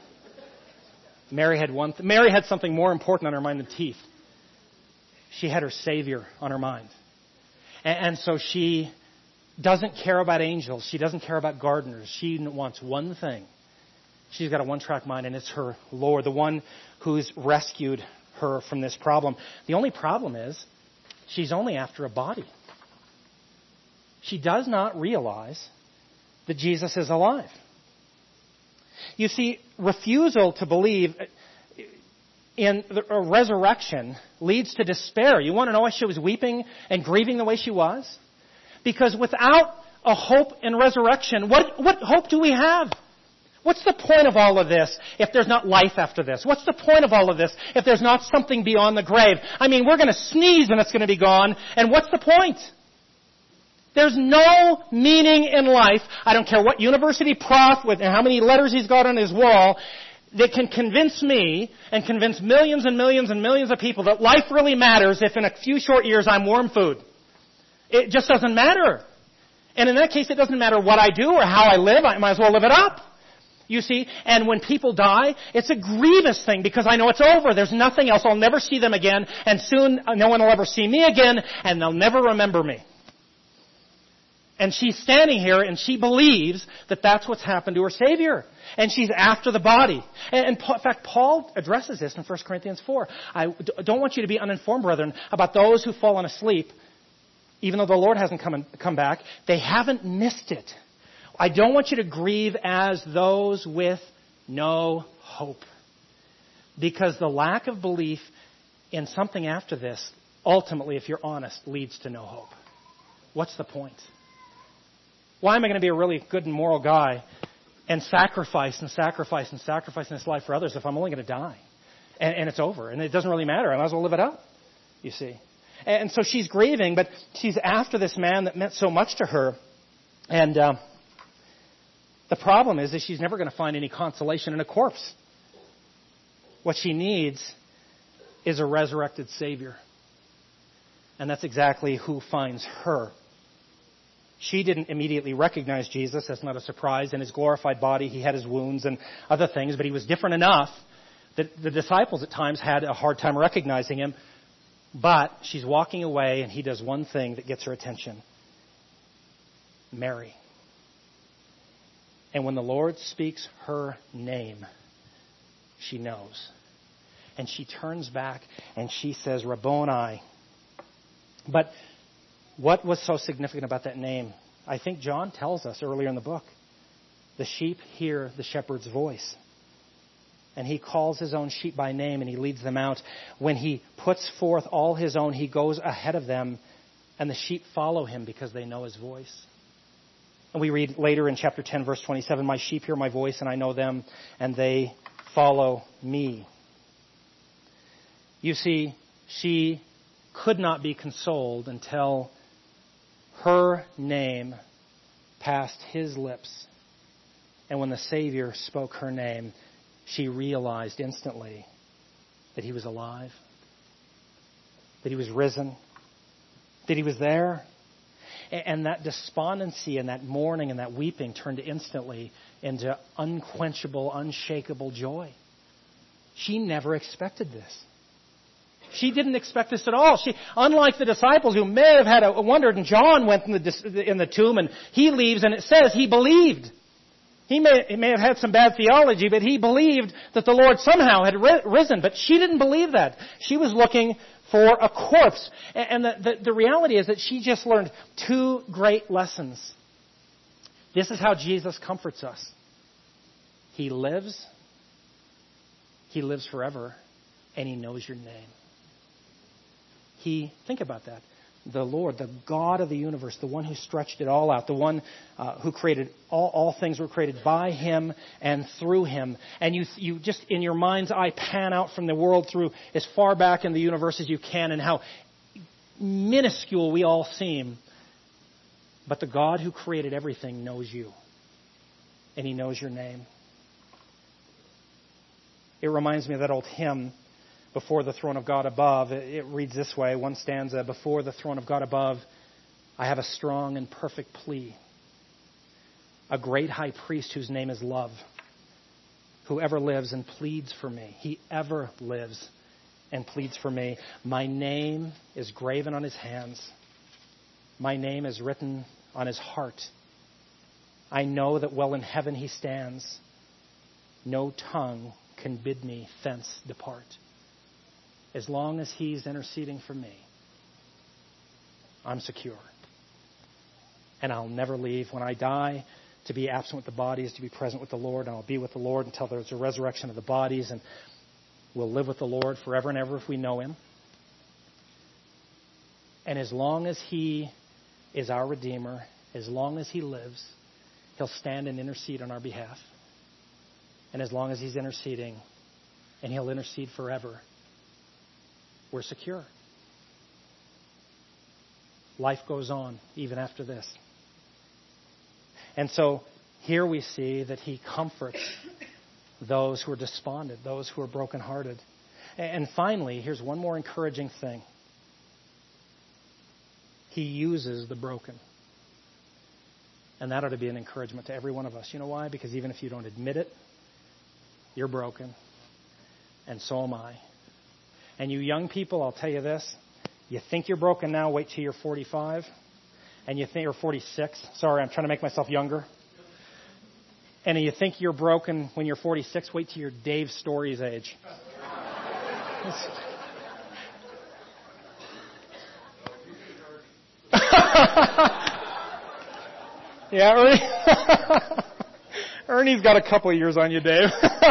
S1: Mary had one. Th- Mary had something more important on her mind than teeth. She had her Savior on her mind. And, and so she doesn't care about angels. She doesn't care about gardeners. She wants one thing. She's got a one-track mind, and it's her Lord, the one who's rescued her from this problem. The only problem is she's only after a body. She does not realize that Jesus is alive. You see, refusal to believe in a resurrection leads to despair. You want to know why she was weeping and grieving the way she was? Because without a hope in resurrection, what, what hope do we have? What's the point of all of this if there's not life after this? What's the point of all of this if there's not something beyond the grave? I mean, we're going to sneeze and it's going to be gone, and what's the point? There's no meaning in life. I don't care what university prof with and how many letters he's got on his wall that can convince me and convince millions and millions and millions of people that life really matters if in a few short years I'm worm food. It just doesn't matter. And in that case, it doesn't matter what I do or how I live. I might as well live it up. You see? And when people die, it's a grievous thing because I know it's over. There's nothing else. I'll never see them again. And soon no one will ever see me again. And they'll never remember me. And she's standing here and she believes that that's what's happened to her Savior. And she's after the body. And, and in fact, Paul addresses this in First Corinthians four. I don't want you to be uninformed, brethren, about those who've fallen asleep. Even though the Lord hasn't come, come back, they haven't missed it. I don't want you to grieve as those with no hope. Because the lack of belief in something after this, ultimately, if you're honest, leads to no hope. What's the point? Why am I going to be a really good and moral guy and sacrifice and sacrifice and sacrifice in this life for others if I'm only going to die? And, and it's over. And it doesn't really matter. I might as well live it up, you see. And so she's grieving, but she's after this man that meant so much to her. And uh, the problem is that she's never going to find any consolation in a corpse. What she needs is a resurrected Savior. And that's exactly who finds her. She didn't immediately recognize Jesus. That's not a surprise. In his glorified body, he had his wounds and other things, but he was different enough that the disciples at times had a hard time recognizing him. But she's walking away, and he does one thing that gets her attention. Mary. And when the Lord speaks her name, she knows. And she turns back, and she says, Rabboni. But what was so significant about that name? I think John tells us earlier in the book. The sheep hear the shepherd's voice. And he calls his own sheep by name and he leads them out. When he puts forth all his own, he goes ahead of them And the sheep follow him because they know his voice. And we read later in chapter ten, verse twenty-seven, my sheep hear my voice and I know them and they follow me. You see, she could not be consoled until her name passed his lips. And when the Savior spoke her name, she realized instantly that he was alive, that he was risen, that he was there. And that despondency and that mourning and that weeping turned instantly into unquenchable, unshakable joy. She never expected this. She didn't expect this at all. She, unlike the disciples who may have had a wondered, and John went in the, in the tomb and he leaves and it says he believed. He may, he may have had some bad theology, but he believed that the Lord somehow had risen. But she didn't believe that. She was looking for a corpse. And the, the, the reality is that she just learned two great lessons. This is how Jesus comforts us. He lives. He lives forever. And he knows your name. He, think about that. The Lord, the God of the universe, the one who stretched it all out, the one uh, who created all, all things were created by him and through him. And you, you just in your mind's eye pan out from the world through as far back in the universe as you can, and how minuscule we all seem. But the God who created everything knows you, and he knows your name. It reminds me of that old hymn, Before the Throne of God Above. It reads this way, one stanza, before the throne of God above, I have a strong and perfect plea. A great high priest whose name is love, who ever lives and pleads for me. He ever lives and pleads for me. My name is graven on his hands. My name is written on his heart. I know that well in heaven he stands. No tongue can bid me thence depart. As long as he's interceding for me, I'm secure. And I'll never leave. When I die, to be absent with the body is to be present with the Lord. And I'll be with the Lord until there's a resurrection of the bodies. And we'll live with the Lord forever and ever if we know him. And as long as he is our Redeemer, as long as he lives, he'll stand and intercede on our behalf. And as long as he's interceding, and he'll intercede forever, we're secure. Life goes on even after this. And so here we see that he comforts those who are despondent, those who are brokenhearted. And finally, here's one more encouraging thing. He uses the broken. And that ought to be an encouragement to every one of us. You know why? Because even if you don't admit it, you're broken. And so am I. And you young people, I'll tell you this. You think you're broken now, wait till you're forty-five. And you think you're forty-six. Sorry, I'm trying to make myself younger. And you think you're broken when you're forty-six, wait till you're Dave Story's age. Yeah, Ernie. Ernie's got a couple of years on you, Dave.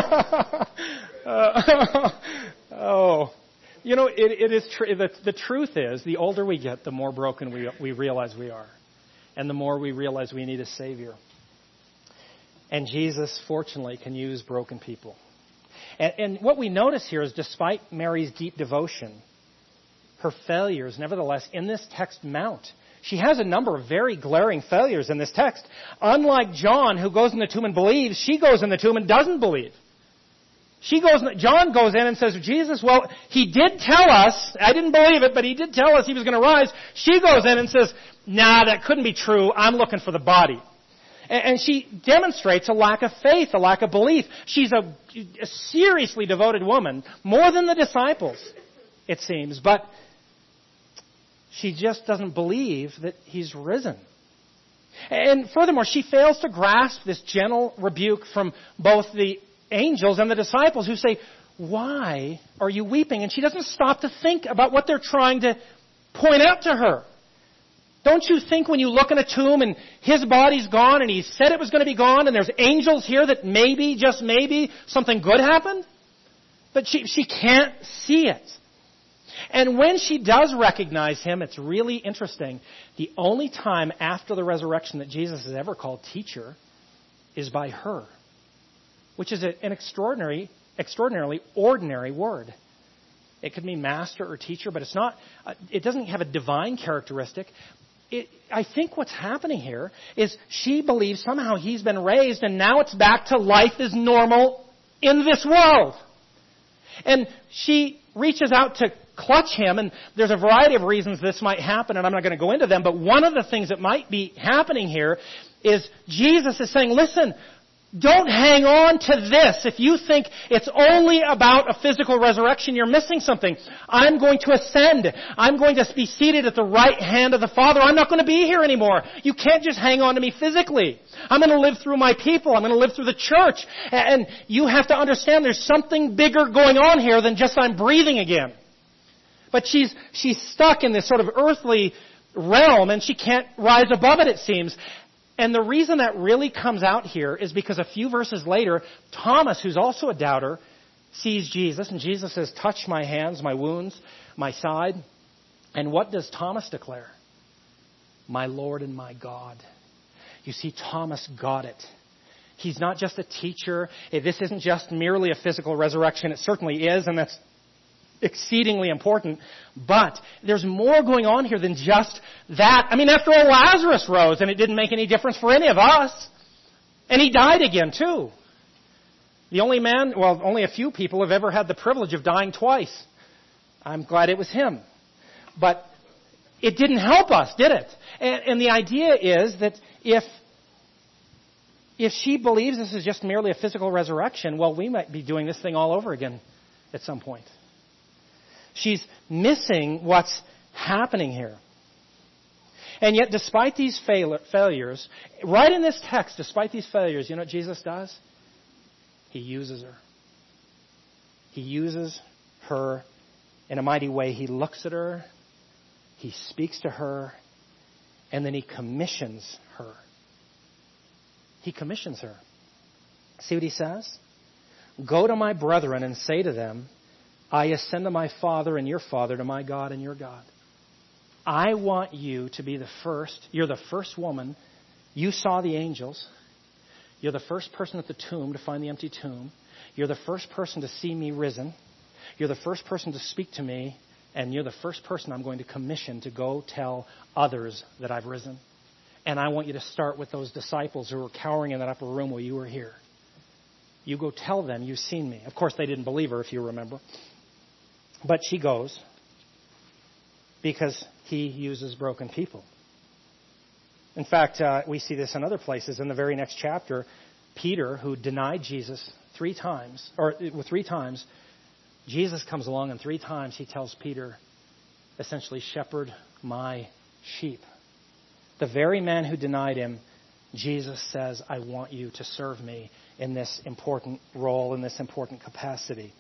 S1: uh, oh. You know, it, it is true. The, the truth is, the older we get, the more broken we, we realize we are. And the more we realize we need a Savior. And Jesus, fortunately, can use broken people. And, and what we notice here is, despite Mary's deep devotion, her failures, nevertheless, in this text mount. She has a number of very glaring failures in this text. Unlike John, who goes in the tomb and believes, she goes in the tomb and doesn't believe. She goes, John goes in and says, Jesus, well, he did tell us, I didn't believe it, but he did tell us he was going to rise. She goes in and says, nah, that couldn't be true. I'm looking for the body. And she demonstrates a lack of faith, a lack of belief. She's a, a seriously devoted woman, more than the disciples, it seems. But she just doesn't believe that he's risen. And furthermore, she fails to grasp this gentle rebuke from both the angels and the disciples who say, why are you weeping? And she doesn't stop to think about what they're trying to point out to her. Don't you think when you look in a tomb and his body's gone and he said it was going to be gone and there's angels here that maybe, just maybe, something good happened? But she, she can't see it. And when she does recognize him, it's really interesting. The only time after the resurrection that Jesus is ever called teacher is by her, which is an extraordinary, extraordinarily ordinary word. It could mean master or teacher, but it's not. It doesn't have a divine characteristic. It, I think what's happening here is she believes somehow he's been raised and now it's back to life as normal in this world. And she reaches out to clutch him, and there's a variety of reasons this might happen, and I'm not going to go into them, but one of the things that might be happening here is Jesus is saying, listen, don't hang on to this. If you think it's only about a physical resurrection, you're missing something. I'm going to ascend. I'm going to be seated at the right hand of the Father. I'm not going to be here anymore. You can't just hang on to me physically. I'm going to live through my people. I'm going to live through the church. And you have to understand there's something bigger going on here than just I'm breathing again. But she's, she's stuck in this sort of earthly realm, and she can't rise above it, it seems. And the reason that really comes out here is because a few verses later, Thomas, who's also a doubter, sees Jesus, and Jesus says, touch my hands, my wounds, my side. And what does Thomas declare? My Lord and my God. You see, Thomas got it. He's not just a teacher. This isn't just merely a physical resurrection. It certainly is, and that's exceedingly important. But there's more going on here than just that. I mean, after all, Lazarus rose, and it didn't make any difference for any of us. And he died again, too. The only man, well, only a few people have ever had the privilege of dying twice. I'm glad it was him. But it didn't help us, did it? And, and the idea is that if if she believes this is just merely a physical resurrection, well, we might be doing this thing all over again at some point. She's missing what's happening here. And yet, despite these fail- failures, right in this text, despite these failures, you know what Jesus does? He uses her. He uses her in a mighty way. He looks at her, he speaks to her, and then he commissions her. He commissions her. See what he says? Go to my brethren and say to them, I ascend to my Father and your Father, to my God and your God. I want you to be the first. You're the first woman. You saw the angels. You're the first person at the tomb to find the empty tomb. You're the first person to see me risen. You're the first person to speak to me. And you're the first person I'm going to commission to go tell others that I've risen. And I want you to start with those disciples who were cowering in that upper room while you were here. You go tell them you've seen me. Of course, they didn't believe her, if you remember. But she goes because he uses broken people. In fact, uh, we see this in other places. In the very next chapter, Peter, who denied Jesus three times, or three times, Jesus comes along and three times he tells Peter, essentially, shepherd my sheep. The very man who denied him, Jesus says, I want you to serve me in this important role, in this important capacity.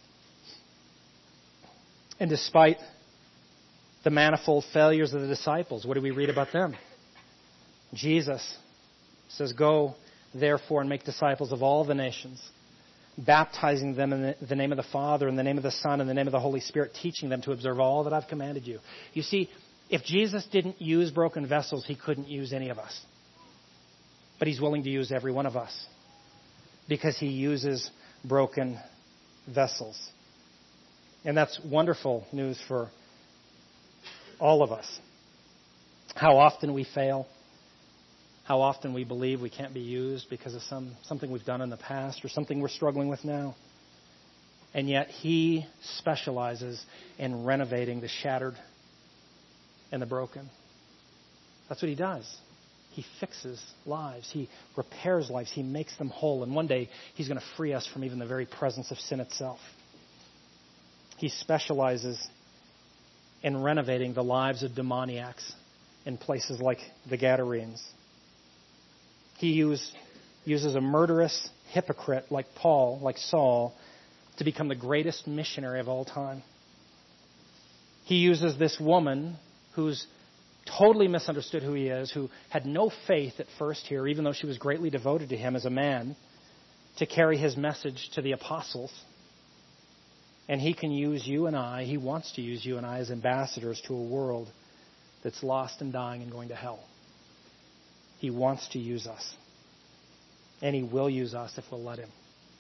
S1: And despite the manifold failures of the disciples, what do we read about them? Jesus says, go, therefore, and make disciples of all the nations, baptizing them in the name of the Father, in the name of the Son, in the name of the Holy Spirit, teaching them to observe all that I've commanded you. You see, if Jesus didn't use broken vessels, he couldn't use any of us. But he's willing to use every one of us because he uses broken vessels. And that's wonderful news for all of us. How often we fail. How often we believe we can't be used because of some something we've done in the past or something we're struggling with now. And yet he specializes in renovating the shattered and the broken. That's what he does. He fixes lives. He repairs lives. He makes them whole. And one day he's going to free us from even the very presence of sin itself. He specializes in renovating the lives of demoniacs in places like the Gadarenes. He use, uses a murderous hypocrite like Paul, like Saul, to become the greatest missionary of all time. He uses this woman who's totally misunderstood who he is, who had no faith at first here, even though she was greatly devoted to him as a man, to carry his message to the apostles. And He can use you and I, He wants to use you and I as ambassadors to a world that's lost and dying and going to hell. He wants to use us. And He will use us if we'll let Him.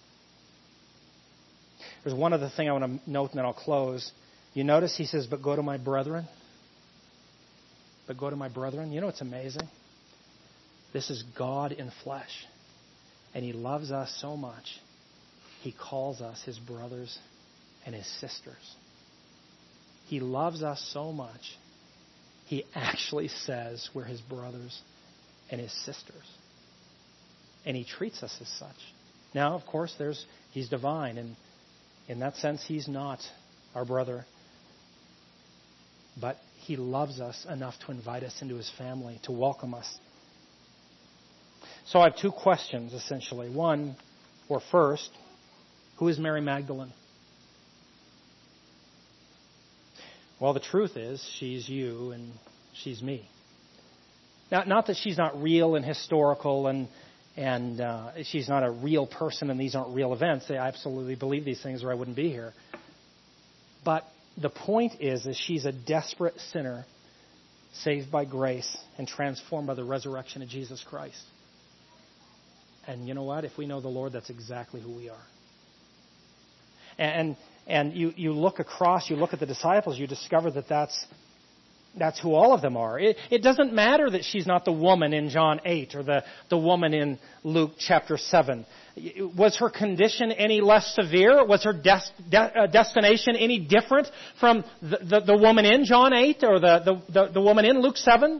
S1: There's one other thing I want to note and then I'll close. You notice He says, but go to my brethren. But go to my brethren. You know what's amazing? This is God in flesh. And He loves us so much. He calls us His brothers and His sisters. He loves us so much. He actually says we're His brothers and His sisters. And He treats us as such. Now, of course, there's He's divine. And in that sense, He's not our brother. But He loves us enough to invite us into His family, to welcome us. So I have two questions, essentially. One, or first, who is Mary Magdalene? Well, the truth is, she's you and she's me. Now, not that she's not real and historical and and uh, she's not a real person and these aren't real events. I absolutely believe these things or I wouldn't be here. But the point is, is she's a desperate sinner saved by grace and transformed by the resurrection of Jesus Christ. And you know what? If we know the Lord, that's exactly who we are. And and you, you look across, you look at the disciples, you discover that that's, that's who all of them are. It, it doesn't matter that she's not the woman in John eight or the, the woman in Luke chapter seven. Was her condition any less severe? Was her des, de, uh, destination any different from the, the, the woman in John eight or the, the, the, the woman in Luke seven?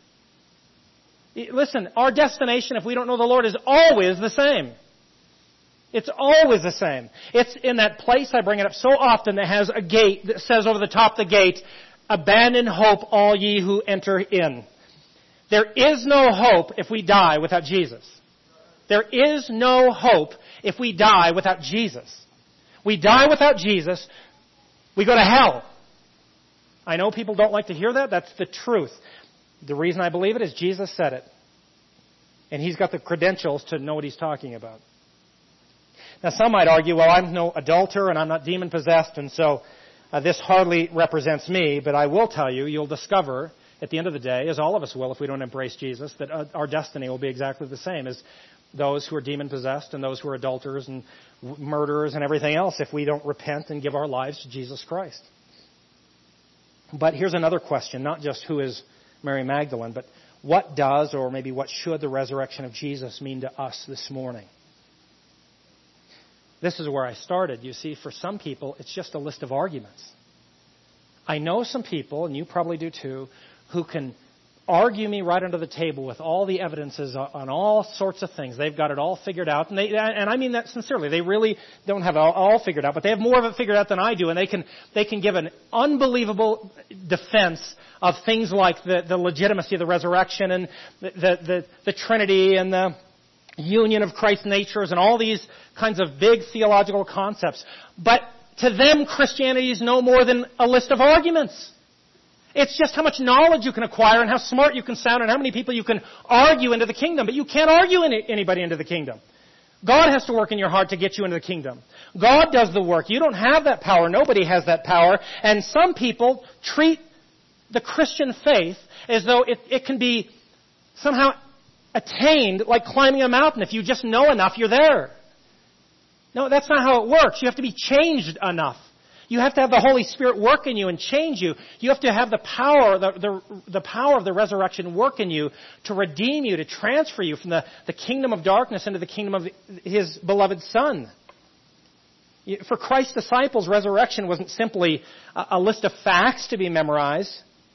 S1: Listen, our destination, if we don't know the Lord, is always the same. It's always the same. It's in that place, I bring it up so often, that has a gate that says over the top of the gate, abandon hope, all ye who enter in. There is no hope if we die without Jesus. There is no hope if we die without Jesus. We die without Jesus, we go to hell. I know people don't like to hear that. That's the truth. The reason I believe it is Jesus said it. And He's got the credentials to know what He's talking about. Now, some might argue, well, I'm no adulterer and I'm not demon-possessed, and so uh, this hardly represents me. But I will tell you, you'll discover at the end of the day, as all of us will if we don't embrace Jesus, that uh, our destiny will be exactly the same as those who are demon-possessed and those who are adulterers and w- murderers and everything else if we don't repent and give our lives to Jesus Christ. But here's another question, not just who is Mary Magdalene, but what does, or maybe what should, the resurrection of Jesus mean to us this morning? This is where I started. You see, for some people, it's just a list of arguments. I know some people, and you probably do too, who can argue me right under the table with all the evidences on all sorts of things. They've got it all figured out. And, they, and I mean that sincerely. They really don't have it all, all figured out, but they have more of it figured out than I do. And they can, they can give an unbelievable defense of things like the, the legitimacy of the resurrection and the, the, the, the Trinity and the union of Christ's natures and all these kinds of big theological concepts. But to them, Christianity is no more than a list of arguments. It's just how much knowledge you can acquire and how smart you can sound and how many people you can argue into the kingdom. But you can't argue anybody into the kingdom. God has to work in your heart to get you into the kingdom. God does the work. You don't have that power. Nobody has that power. And some people treat the Christian faith as though it, it can be somehow attained like climbing a mountain. If you just know enough, you're there. No, that's not how it works. You have to be changed enough. You have to have the Holy Spirit work in you and change you. You have to have the power, the, the, the power of the resurrection work in you to redeem you, to transfer you from the, the kingdom of darkness into the kingdom of His beloved Son. For Christ's disciples, resurrection wasn't simply a, a list of facts to be memorized.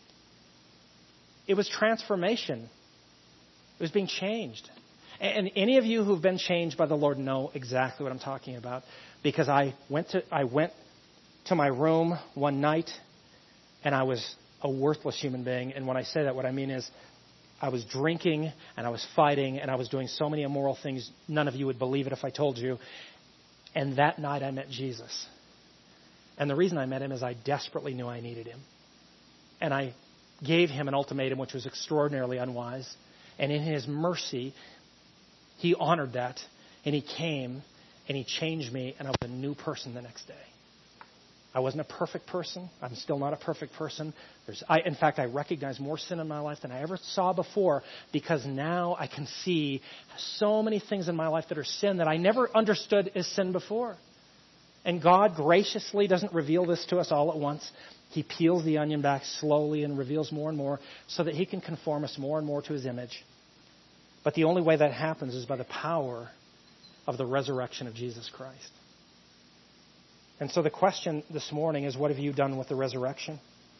S1: It was transformation. It was being changed. And any of you who've been changed by the Lord know exactly what I'm talking about. Because I went to I went to my room one night and I was a worthless human being. And when I say that, what I mean is I was drinking and I was fighting and I was doing so many immoral things. None of you would believe it if I told you. And that night I met Jesus. And the reason I met Him is I desperately knew I needed Him. And I gave Him an ultimatum which was extraordinarily unwise. And in His mercy, He honored that. And He came and He changed me and I was a new person the next day. I wasn't a perfect person. I'm still not a perfect person. There's, I, in fact, I recognize more sin in my life than I ever saw before because now I can see so many things in my life that are sin that I never understood as sin before. And God graciously doesn't reveal this to us all at once. He peels the onion back slowly and reveals more and more so that He can conform us more and more to His image. But the only way that happens is by the power of the resurrection of Jesus Christ. And so the question this morning is, what have you done with the resurrection?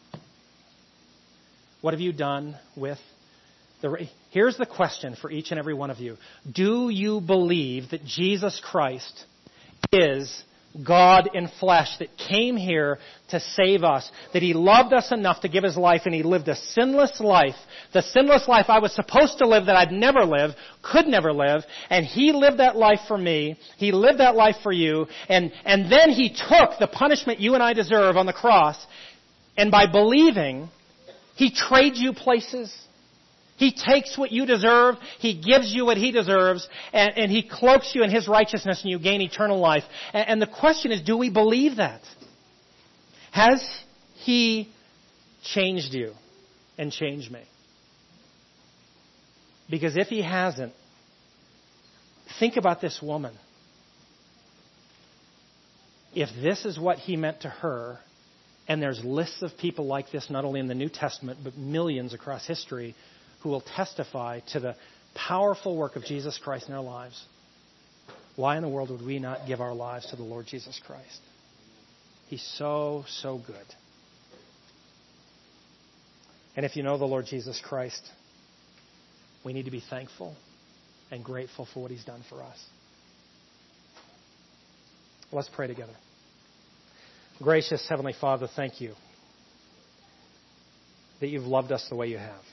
S1: What have you done with the... Re- Here's the question for each and every one of you. Do you believe that Jesus Christ is God in flesh that came here to save us, that He loved us enough to give His life, and He lived a sinless life, the sinless life I was supposed to live that I'd never live, could never live, and He lived that life for me, He lived that life for you, and, and then He took the punishment you and I deserve on the cross, and by believing, He trades you places. He takes what you deserve, He gives you what He deserves, and, and He cloaks you in His righteousness and you gain eternal life. And, and the question is, do we believe that? Has He changed you and changed me? Because if He hasn't, think about this woman. If this is what He meant to her, and there's lists of people like this not only in the New Testament, but millions across history, who will testify to the powerful work of Jesus Christ in their lives, why in the world would we not give our lives to the Lord Jesus Christ? He's so, so good. And if you know the Lord Jesus Christ, we need to be thankful and grateful for what He's done for us. Let's pray together. Gracious Heavenly Father, thank You that You've loved us the way You have.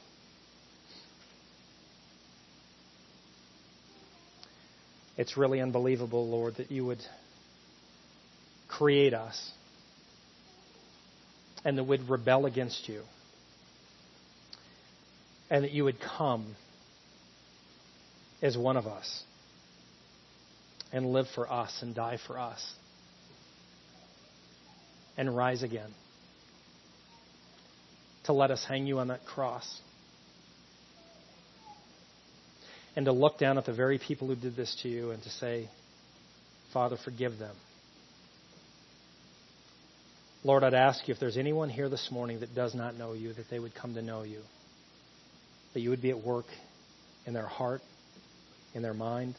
S1: It's really unbelievable, Lord, that You would create us and that we'd rebel against You, and that You would come as one of us and live for us and die for us and rise again to let us hang You on that cross and to look down at the very people who did this to You and to say, Father, forgive them. Lord, I'd ask You if there's anyone here this morning that does not know You, that they would come to know You, that You would be at work in their heart, in their mind,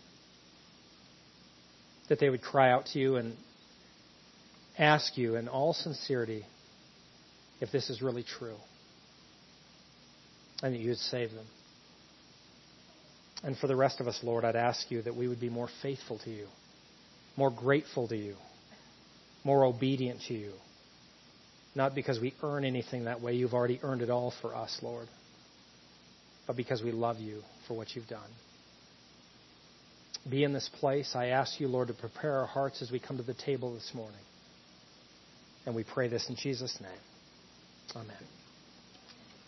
S1: that they would cry out to You and ask You in all sincerity if this is really true, and that You would save them. And for the rest of us, Lord, I'd ask You that we would be more faithful to You, more grateful to You, more obedient to You. Not because we earn anything that way. You've already earned it all for us, Lord. But because we love You for what You've done. Be in this place. I ask You, Lord, to prepare our hearts as we come to the table this morning. And we pray this in Jesus' name. Amen.